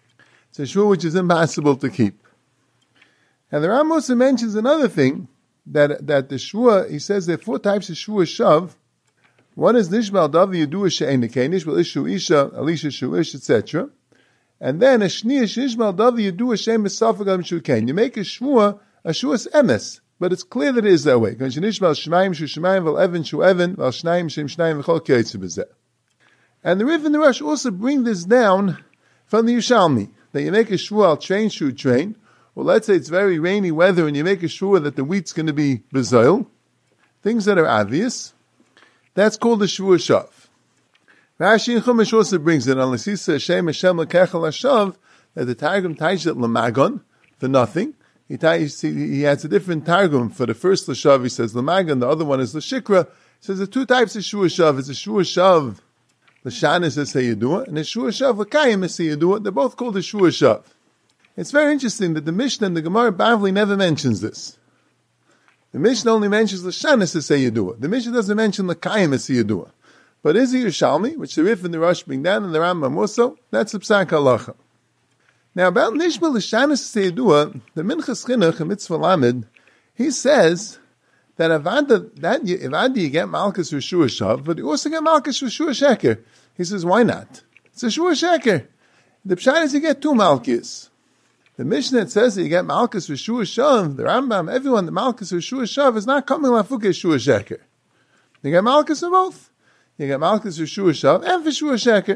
It's a shvua which is impossible to keep. And the Ram also mentions another thing, that the shvua, he says there are 4 types of shvua shav. One is nishbal davi yedua she'en nekei, nishbal ishu isha, alisha shu ish, etc. And then a shniya nishbal davi yedua she'en misafag al mishukein. You make a shvua's emes, but it's clear that it is that way. Because nishbal shemaim shu shemaim val even shu even val shnaim shem shnaim v'chol k'yotze b'zeh. And the Riv and the Rosh also bring this down from the Yushalmi, that you make a shvua al train shu train. Well, let's say it's very rainy weather and you make a shvua that the wheat's going to be bezoil. Things that are obvious. That's called the shvua shav. Rashi and Chumash also brings it on L'sisa Hashem Hashem L'kechel Hashav, that the Targum ties it L'magon, for nothing. He has a different Targum. For the first L'shav he says L'magon, the other one is L'shikra. He says there are 2 types of shvua shav. It's a shvua shav L'shanis as Hayedua, and a shvua shav L'kayim as Hayedua. They're both called the shvua shav. It's very interesting that the Mishnah and the Gemara Bavli never mentions this. The Mishnah only mentions L'shanis as Hayedua. The Mishnah doesn't mention L'kayim as Hayedua. But is the Yerushalmi, which the Rif and the Rosh bring down, and the Rambam also, that's the Psak Halacha. Now about Nishbal L'shanis Seyedua, the Minchas Chinuch in Mitzvah Lamed, he says that Avada you get Malchus Rishua Shav, but you also get Malchus Rishua Sheker. He says, why not? It's a Shua Sheker. The Pshat is you get 2 Malchus. The Mishnah says that you get Malchus Rishua Shav, the Rambam, everyone, the Malchus Rishua Shav is not coming Lafuke Shua Sheker. You get Malchus of both. You get Malchus Rishua Shav and Vishua Sheker.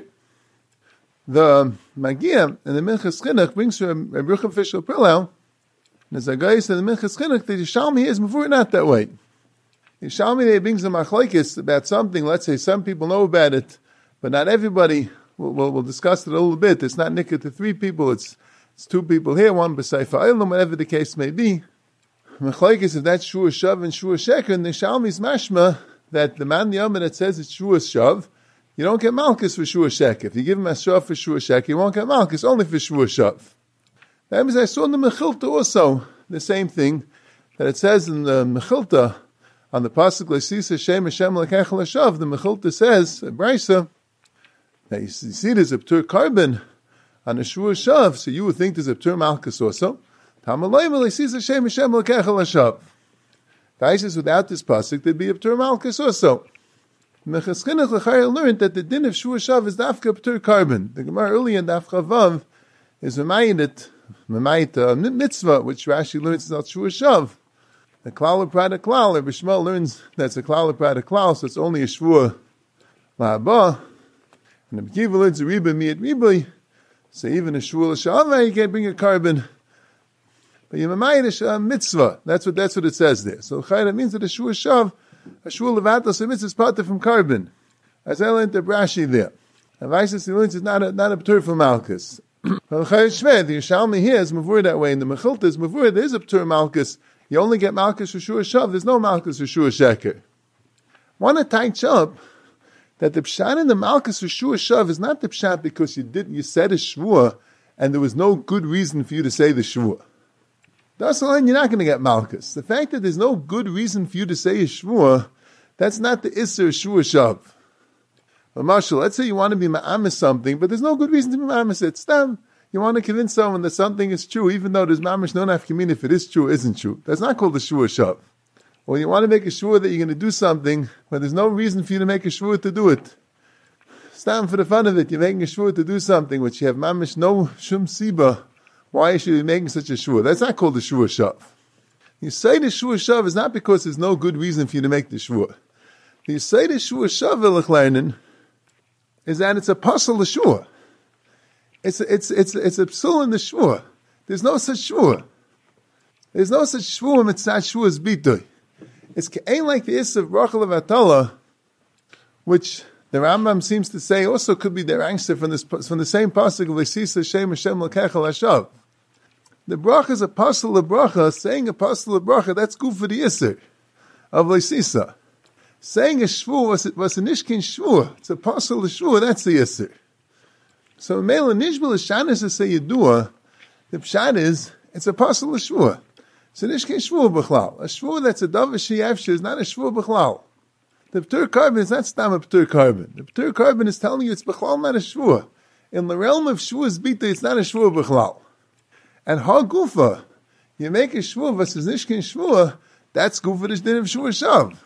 The Magia and the Minchas Chinuch brings from Reb Rucham Fishel Prillau, and as a guy said, the Minchas Chinuch, the Yishalmi is before not that way. Yishalmi, they brings a machlokes about something, let's say some people know about it, but not everybody. We'll discuss it a little bit. It's not nikah to 3 people, it's 2 people here, 1 b'seifa olam, whatever the case may be. Machlokes, if that's Shua Shav and Shua Sheker, and the Yishalmi's mashma, that the man Yom that says it's Shua Shav, you don't get Malchus for Shua Sheker. If you give him a Shav for Shua Sheker, you won't get Malchus, only for Shua Shav. That means I saw in the Mechilta also, the same thing, that it says in the Mechilta, on the Pasuk L'sisa Shem Hashem L'kechel Hashav, the Mechilta says, Brisa, that you see there's a P'tur carbon on the Shua Shav, so you would think there's a P'tur Malchus also. Tamalay L'sisa Shem Hashem L'kechel Hashav. Taisus, without this pasuk, there'd be a P'tur Malchus also. Minchas Chinuch L'chayil learned that the din of Shua Shav is dafka P'tur carbon. The Gemara earlier in Daf Chavav is Memayit mitzvah, which Rashi learns is not Shua Shav. The Klal Prada Klal, Rebbe Shmuel learns that's a Klal Prada Klal, so it's only a Shua La'aba. And the Kiva learns a Riba Miyat Riba, so even a Shua L'Shavah, you can't bring a carbon. But Yemamayit is a mitzvah. That's what it says there. So Chayra means that a Shua Shav, a Shua Levatos, a mitzvah is part from carbon. As I learned the Brashi there. And Vaisis, he learns it's not a P'tur for Malchus. But Chayra Shveh, the Yishalmi here is Mavur that way. In the Mechilta is Mavur, there is a P'tur Malchus. You only get Malchus for Shua Shav. There's no Malchus for Shua Sheker. Want to touch up that the Pshat in the Malchus for Shua Shav is not the Pshat because you said a Shvua and there was no good reason for you to say the Shvua. That's the line, you're not going to get Malchus. The fact that there's no good reason for you to say a Shvua, that's not the Isser Shvua Shav. But Marshall, let's say you want to be Ma'amis something, but there's no good reason to be Ma'amis it. Stam, you want to convince someone that something is true, even though there's Ma'amish no nafkamin if it is true or isn't true. That's not called a Shvua Shav. Or you want to make a Shvua that you're going to do something, but there's no reason for you to make a Shvua to do it. Stam, for the fun of it, you're making a Shvua to do something which you have Ma'amish no Shum Siba. Why should you be making such a shvua? That's not called the shvua shav. You say the shvua shav is not because there's no good reason for you to make the shvua. You say the shvua shav v'lechleinen is that it's a pasal shvua. It's a psul in the shvua. There's no such shvua. There's no such shvua mitzat shvua's bitoy. It's ain't like the is of Rachel of Atala, which the Rambam seems to say also could be their answer from the same pasuk of L'sisa Shem Hashem L'kechel Hashav. The bracha is a pasal of bracha. Saying a pasal of bracha, that's good for the Yisr of L'sisa. Saying a shvur was a nishkin shvur. It's a pasal of shvur, that's the Yisr. So Mela Nishbal Shanis is say Yedua. The pshat is, it's a pasal of shvur. It's a nishkin shvur b'chlal. A shvur that's a davar sheyavshir is not a shvur b'chlal. The P'tur carbon is not stam a P'tur carbon. The P'tur carbon is telling you it's b'chlal not a shvur. In the realm of Shavuos Bita, it's not a Shavuos B'chlal. And Ha Gufa, you make a Shavuos versus Nishkin Shavuos, that's Gufa Dish Din of Shavuos Shav.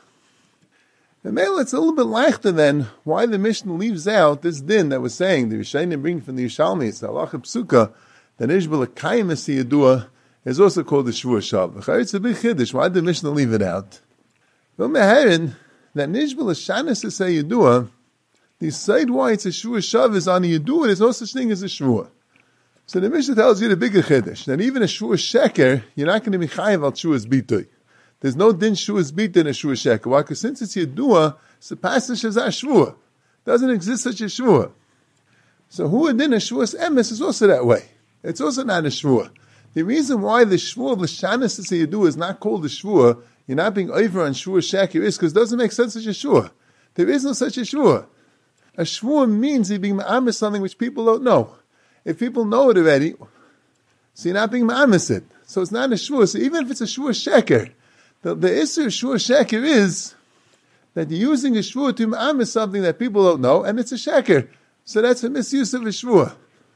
And maybe it's a little bit leichter then why the Mishnah leaves out this din that was saying, the Rishayim bring from the Yishalmi, it's the Halacha Psuka, that Nishbal Akayim Yadua is also called the Shavuos Shav. It's a big Chiddush, why did the Mishnah leave it out? Well, Meherin, that Nishbal Ashanis is a Yadua, the side why it's a Shavuos Shav is on a Yadua, there's no such thing as a Shavuos. So the Mishnah tells you the bigger Chiddush, that even a Shavuos Sheker, you're not going to be Chayiv al Shavuos Bitui. There's no din Shavuos Bita in a Shavuos Sheker. Why? Because since it's Yadua, it's a passage as a Shavuos. Doesn't exist such a Shavuos. So who din a Shavuos Emes is also that way. It's also not a Shavuos. The reason why the Shavuos of L'shanis is a Yadua is not called a Shavuos, you're not being over on Shavuos Sheker, is because it doesn't make sense such a Shavuos. There is no such a Shavuos. A Shavuos means you're being ma'amis something which people don't know. If people know it already, so you're not being ma'amis it. So it's not a Shavuos. So even if it's a Shavuos Sheker, the issue of Shavuos Sheker is that you're using a Shavuos to ma'am is something that people don't know, and it's a Sheker. So that's a misuse of a Shavuos.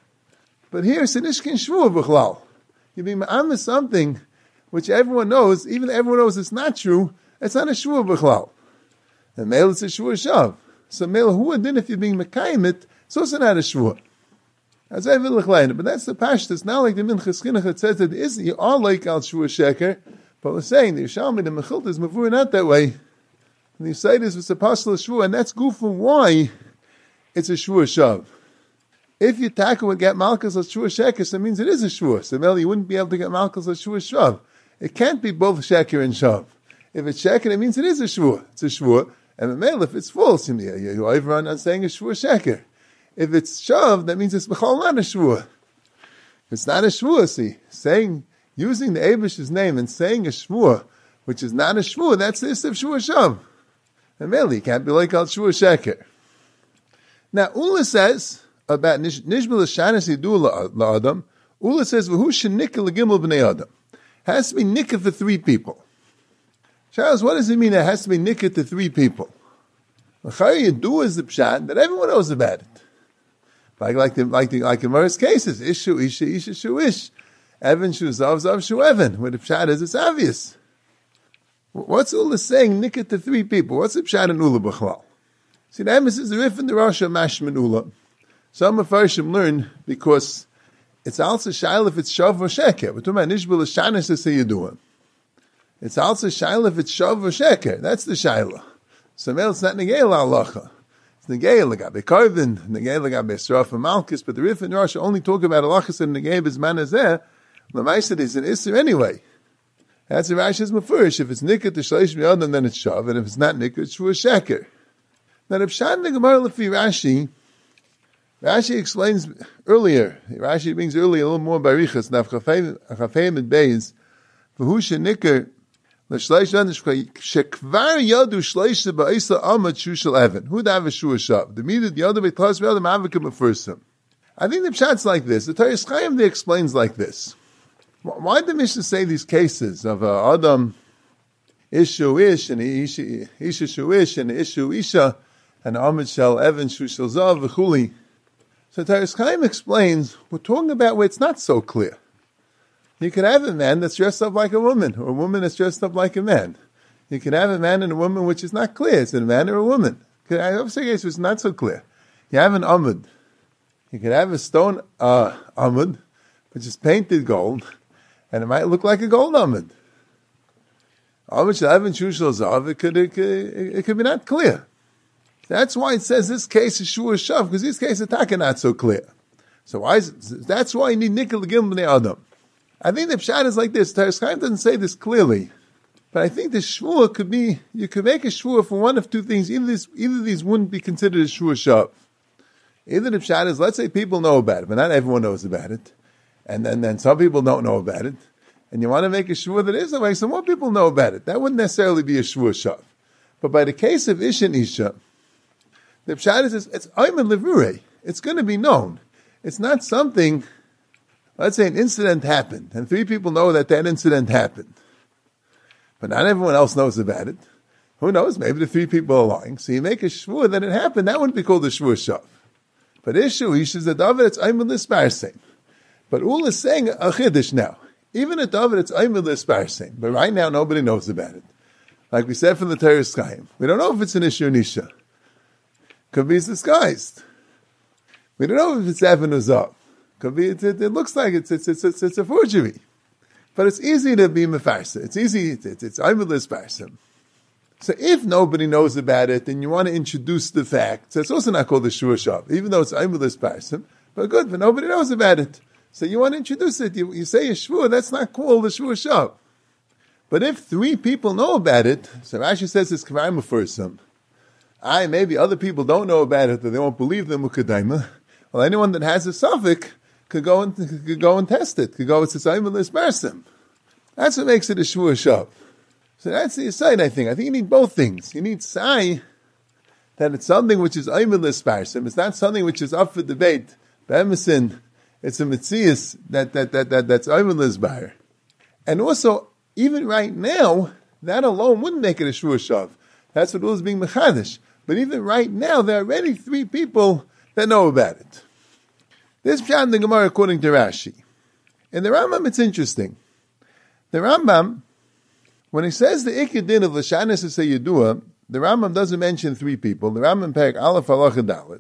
But here it's a Nishkin Shavuos B'chlal. You're being ma'am is something which everyone knows, even though everyone knows it's not true, it's not a Shavuos B'chlal. And male it's a Shavuos Shav. So male who and then if you're being Mekayim it, it's also not a Shavuos. But that's the Pashtus. It's not like the Minchas Chinuch that says that you are like al Shavuos Sheker. But we're saying the Yishalmi, the Mechilta is Mavur not that way. And the Yisaytis was a Pasal Shavuos, and that's Gufa why it's a Shavuos Shav. If you tackle and get Malchus as Shavuos Sheker, that means it is a Shavuos. So then you wouldn't be able to get Malchus as Shavuos Shav. It can't be both Sheker and Shav. If it's Sheker, it means it is a Shavuos. It's a Shavuos. And Mel, if it's false, you overrun on saying a Shavuos Sheker. If it's Shav, that means it's B'chol not a Shavuos. If it's not a Shavuos, see, saying, using the Eibish's name and saying a Shvuah, which is not a Shvuah, that's the Issa of Shavuos Shav. And really, it can't be like al Shavuos Sheker. Now, Ula says about Nishbal Shanis Yidu La'adam, Ula says, V'hu shenikah l'gimel b'nei Adam. Has to be nikah for 3 people. Charles, what does it mean it has to be nikah to 3 people? L'chayr Yidu is the pshat that everyone knows about it. Like in most cases, Ishu, Isha, Isha, Shu, Ish. Evan Shu Zav Zav Shu Evan. Where the pshat is, it's obvious. What's Ula saying? Nikah to 3 people. What's the pshat in Ula B'chlal? See, the emes is the Rif and the Rasha Mashman Ula. Some of Farshim learn because it's also shaila if it's shav or sheker. We're talking about nishbul shanis to say you do it. It's also shaila if it's shav or sheker. That's the shaila. So mel it's not negay halacha. It's negay l'gabe karvin, negay l'gabe sraf and malchus. But the Rif and the Rasha only talk about halachas and negay b'zman. L'maisa is an isser anyway. That's the Rashi's mafurish. If it's nikah to shleish mi'adam, then it's shav, and if it's not nikah, it's shua sheker. Now, the pshat in the Gemara lefi Rashi explains earlier. Rashi brings earlier a little more barichas. Now, chafayim and beis v'hu shenikah l'shleish mi'adam shekvar yadu shleish ba'isa amad shushal evan. Who dav shua shav? The midah yadu be'tlas mi'adam avakim afursim. I think the pshat's like this. The Torah Chaim they explains like this. Why did the Mishnah say these cases of Adam, Ishu Ish, and Isha Shu Ish, and Ishu Isha, and Amid Shel Evan Shu Shel Zav, V'chuli? So Teres Chaim explains, we're talking about where it's not so clear. You can have a man that's dressed up like a woman, or a woman that's dressed up like a man. You can have a man and a woman which is not clear. Is it a man or a woman? I have a case which is not so clear. You have an Amud. You can have a stone Amud, which is painted gold, and it might look like a gold Amud. Amud shel Evan Shu Shel Zav, it could be not clear. That's why it says this case is Shua Shav, because this case is taka not so clear. So why is it, that's why you need Nikah L'Gim B'nei Adam. I think the pshat is like this. Teres Chaim doesn't say this clearly, but I think the shvua could be, you could make a shvua for one of 2 things. Either these wouldn't be considered a Shua Shav. Either the pshat is, let's say people know about it, but not everyone knows about it. And then some people don't know about it. And you want to make a shvua that is that way, so more people know about it. That wouldn't necessarily be a Shua Shav. But by the case of Ish and Isha, the pshat is, it's Ayman Levure. It's going to be known. It's not something, let's say an incident happened, and 3 people know that incident happened. But not everyone else knows about it. Who knows? Maybe the 3 people are lying. So you make a shvua that it happened, that wouldn't be called a Shua Shav. But Ishu Ish is a David, it's Ayman Lisparsim. But Ula is saying a Chiddush now. Even a David, it's Ayman Lisparsim. But right now, nobody knows about it. Like we said from the Teres Chaim. We don't know if it's an Ishu or Nisha. Could be it's disguised. We don't know if it's Evan or Zav. Could be, it looks like it's a forgery. But it's easy to be Mefarsa. It's easy, it's Ayman Lisparsim. So if nobody knows about it, then you want to introduce the fact. So it's also not called the Shua Shav, even though it's Aymulis Parsim. But good, but nobody knows about it. So you want to introduce it. You say a Shua, that's not called the Shua Shav. But if 3 people know about it, so Rashi says it's Kvarma Fursum. Maybe other people don't know about it, that they won't believe them, Ukadaima. Well, anyone that has a suffix could go and test it. Could go, it's Aymulis Parsim. That's what makes it a Shua Shav. So that's the side, I think. I think you need both things. You need Sai, that it's something which is Aymelis Parsim. It's not something which is up for debate. Be'emesin, it's a Metzias that's Aymelis Bar. And also, even right now, that alone wouldn't make it a Shua Shav. That's what was being Mechadish. But even right now, there are already 3 people that know about it. This Pshat in the Gemara according to Rashi. In the Rambam, it's interesting. The Rambam, when he says the Ikad Din of Lashanis Yedua, the Rambam doesn't mention 3 people. The Rambam Perek Aleph Halacha Dalet.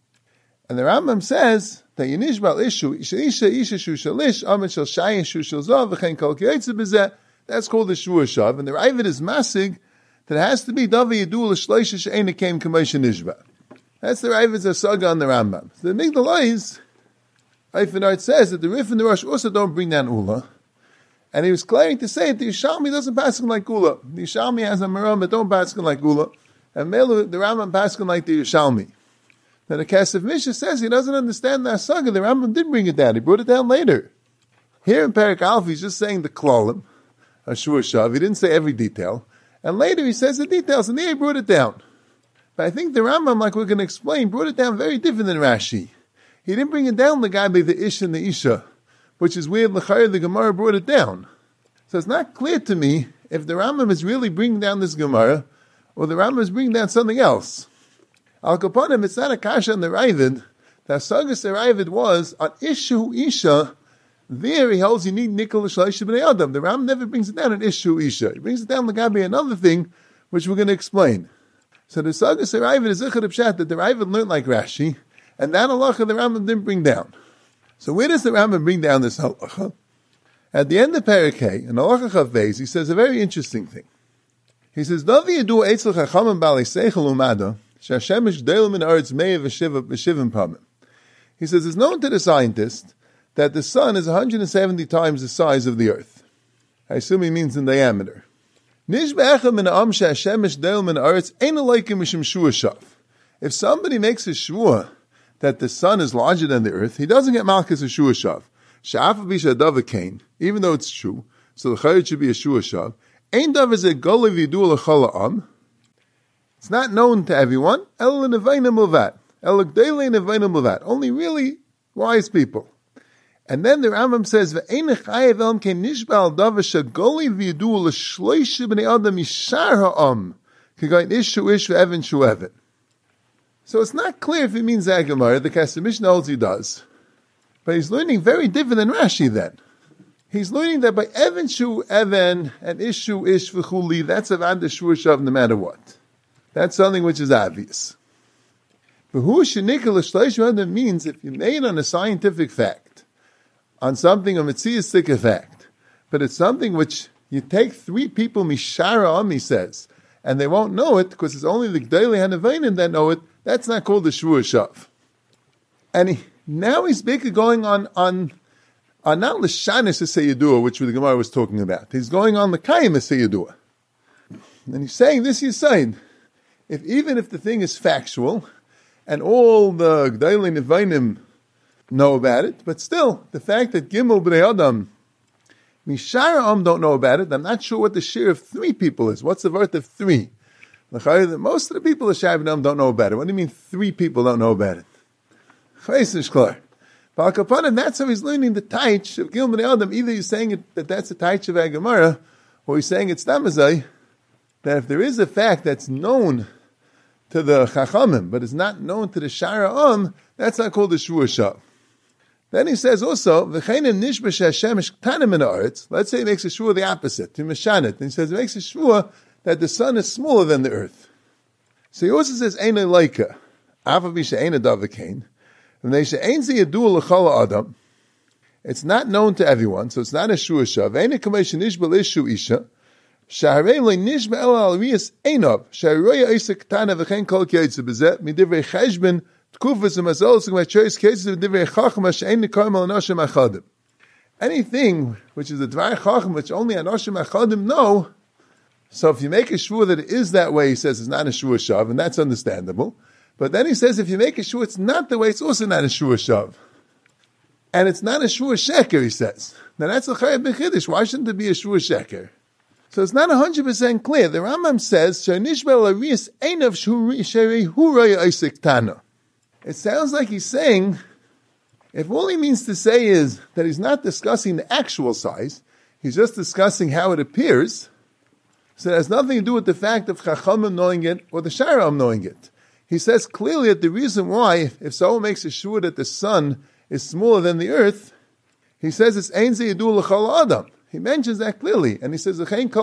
And the Rambam says that Yinish Bal Ishu, Isha Shu Shalish, Amid Shal Shayin Shu Shal Zav, V'chein Kol Kiyaitze B'zeh, that's called the Shua Shav. And the Ravid is Masig, that it has to be Davi Yedua L'shleisha She'ena Kem Kamesha Nishba. That's the Ravid's Asaga on the Rambam. So the Migdalais, Eifenart says that the Rif and the Rosh also don't bring down Ula. And he was claiming to say that the Yishalmi doesn't pass him like Gula. The Yishalmi has a Maram that don't pass him like Gula. And Melu, the Rambam pass him like the Yishalmi. Now the Kesef Misha says he doesn't understand the Asaga. The Rambam did bring it down. He brought it down later. Here in Perek Aleph, he's just saying the Klolim, Ashur Shav. He didn't say every detail. And later he says the details, and there he brought it down. But I think the Rambam, like we're going to explain, brought it down very different than Rashi. He didn't bring it down the guy by the Ish and the Isha, which is weird, l'chayr, the Gemara brought it down. So it's not clear to me if the Rambam is really bringing down this Gemara, or the Rambam is bringing down something else. Al Kaponim, it's not a kasha on the Ravid. The Asagas the Ravid was, on Ishu Isha, there he holds you need Nikol Shalish B'nei Adam. The Rambam never brings it down on Ishu Isha. He brings it down l'gabi another thing, which we're going to explain. So the Asagas the Ravid is Zichar Pshat, that the Ravid learned like Rashi, and that halacha the Rambam didn't bring down. So where does the Rambam bring down this halacha? At the end of Parakeh, in Halacha Chavbeis, he says a very interesting thing. He says, Davi Yedu Eitzel Chachamim Bali Seichel Umada, Shashem Ish Deil Min Aretz Meir V'Shivim Pamim. He says, it's known to the scientist that the sun is 170 times the size of the earth. I assume he means in diameter. Nish Be'echem Min Am Shashem Ish Deil Min Aretz Ein Aleikim Mishim Shua Shav. If somebody makes a shua that the sun is larger than the earth, he doesn't get Malchus a Shua Shav. Sha'af Abisha Dava Kain, even though it's true, so the Chayot should be a Shua Shav. Ein Dav is a Golav Yidu L'Chala Am. It's not known to everyone. El Nevaina Mulvat. El Gdeile Nevaina Mulvat. Only really wise people. And then the Rambam says, Ve'ein Chayev Elm Kein Nishbal Dav Shagoli Yidu L'Shloish B'nei Adam Yishar Ha'am. K'gayin Ish Shu Ish Ve'evin Shu Evin. So it's not clear if he means Agamar. The Kesef Mishnah holds he does. But he's learning very different than Rashi then. He's learning that by Evan Shu Evan and Ishu Ish V'chuli, that's Avad the Shua Shav no matter what. That's something which is obvious. But who Shenikal Shleishu means if you made on a scientific fact, on something, a Metziastic fact, but it's something which you take 3 people, Mishara Am, he says, and they won't know it because it's only the Gdei Hanavainin that know it, that's not called the Shua Shav. And now he's basically going on not Lishanis Yedua, which the Gemara was talking about. He's going on the Kayim Yedua. And he's saying this, he's saying, even if the thing is factual, and all the G'dayli Nevainim know about it, but still, the fact that Gimel B'nei Adam, Mishara Am don't know about it, I'm not sure what the share of 3 people is. What's the worth of 3? Most of the people of Shabbat don't know about it. What do you mean 3 people don't know about it? Chayis klar. Balkapanim, that's how he's learning the taich of Gimel B'nei Adam. Either he's saying that that's the taich of Agamara, or he's saying it's Damazai, that if there is a fact that's known to the Chachamim, but is not known to the Shara that's not called a Shvua Shav. Then he says also, let's say he makes a shvua the opposite, to Meshanet. And he says he makes a shvua that the sun is smaller than the earth. So he also says, Eina Laika, Avavisha Eina Davakain. And they say, Ein Zi Yadua L'Chala Adam. It's not known to everyone, so it's not a shvua shav. Eina Kamesh Nishba L'Ishu Isha. Shaharei Le Nishba El Al-Riyas Einav. Shaharoya Isa Ketana V'chein Kol K'yetze B'zeh. Midivrei Cheshben Anything which is a Dvar Chacham, which only Anoshim Achadim know, so if you make a shvua that it is that way, he says it's not a shvua shav, and that's understandable. But then he says if you make a shvua it's not the way, it's also not a shvua shav. And it's not a shvua sheker, he says. Now that's a chayav b'chiddush. Why shouldn't it be a shvua sheker? So it's not 100% clear. The Rambam says, it sounds like he's saying, if all he means to say is that he's not discussing the actual size, he's just discussing how it appears, so it has nothing to do with the fact of Chachamim knowing it or the Sharam knowing it. He says clearly that the reason why, if someone makes a shvua that the sun is smaller than the earth, he says it's Ein Zi Yadua L'Chol Adam. He mentions that clearly, and he says,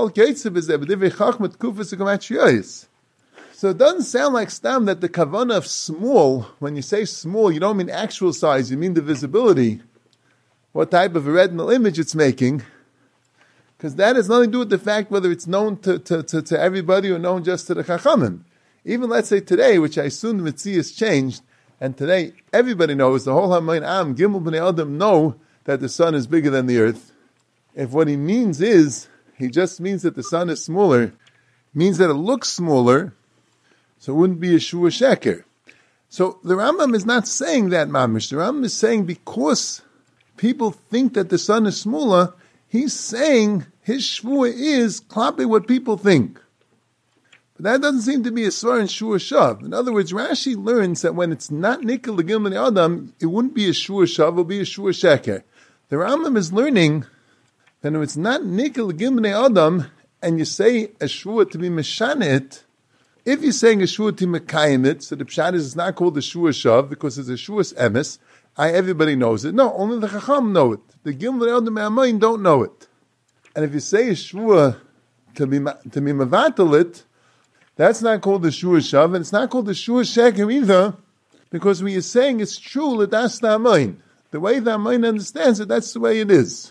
so it doesn't sound like Stam that the kavanah of small, when you say small, you don't mean actual size, you mean the visibility, what type of a retinal image it's making, because that has nothing to do with the fact whether it's known to everybody or known just to the Chachamim. Even let's say today, which I assume the Mitzvah has changed, and today everybody knows, the whole Hamayin Am, Gimel B'nei Adam know that the sun is bigger than the earth. If what he means is, he just means that the sun is smaller, means that it looks smaller, so it wouldn't be a shvua sheker. So the Rambam is not saying that, mamish. The Rambam is saying because people think that the sun is smaller, he's saying his shvua is klape what people think. But that doesn't seem to be a svar in shvua shav. In other words, Rashi learns that when it's not nikel l'gil b'nei adam, it wouldn't be a shvua shav, it would be a shvua sheker. The Rambam is learning that if it's not nikel l'gil b'nei adam, and you say a shvua to be meshanet, if you're saying a shvua to mekayim it, so the pshat is it's not called a shvua shav because it's a shvuas emes. Everybody knows it. No, only the chacham know it. The gil b'nei adam me'amayim don't know it. And if you say a shvua to be mevatel it, that's not called the shvua shav, and it's not called the shvua sheker either, because when you're saying it's true l'das na'amayim, the way the amayim understands it, that's the way it is.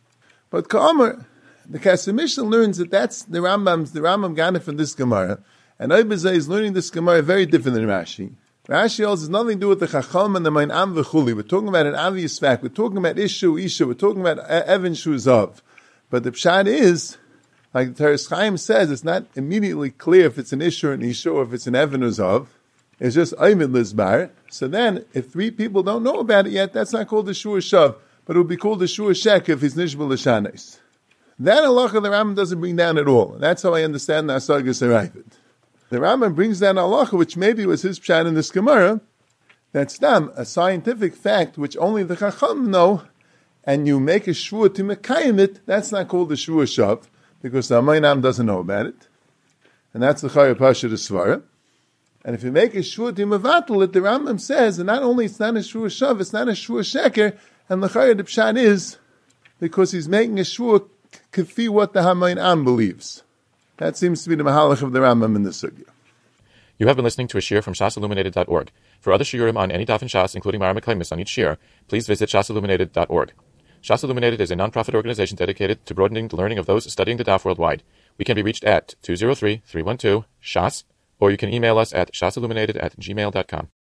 But Ka'amar, the Kesef Mishnah learns that that's the Rambam got it from this Gemara. And Oibezeh is learning this Gemara very different than Rashi. Rashi also has nothing to do with the Chacham and the Mein Am V'chuli. We're talking about an obvious fact. We're talking about Ishu, Isha. We're talking about Evan Shuzav. But the pshat is, like the Teres Chaim says, it's not immediately clear if it's an Isha or an Isha or if it's an Evan Uzav. It's just Oimid Lizbar. So then, if 3 people don't know about it yet, that's not called the Shua Shav. But it would be called the Shua Shek if he's Nishbal L'Shanes. That halacha the Rambam doesn't bring down at all. That's how I understand the Asagas Aravid. The Rambam brings down halacha, which maybe was his pshat in this Gemara, that's Stam, a scientific fact which only the Chacham know, and you make a shvua to mekayim it, that's not called the Shua Shav, because the Amaynam doesn't know about it. And that's the Chaya Pasha de Svara. And if you make a shvua to mevatel it, the Rambam says, and not only it's not a Shua Shav, it's not a Shua Sheker, and the Chaya de Pshat is, because he's making a shvua kafi what the Hamayin Am believes. That seems to be the mahalach of the Rambam in the sugya. You have been listening to a shiur from shasilluminated.org. For other shiurim on any daf in Shas, including Mara Mekaymis on each shiur, please visit shasilluminated.org. Shas Illuminated is a non-profit organization dedicated to broadening the learning of those studying the daf worldwide. We can be reached at 203-312-SHAS, or you can email us at shasilluminated@gmail.com.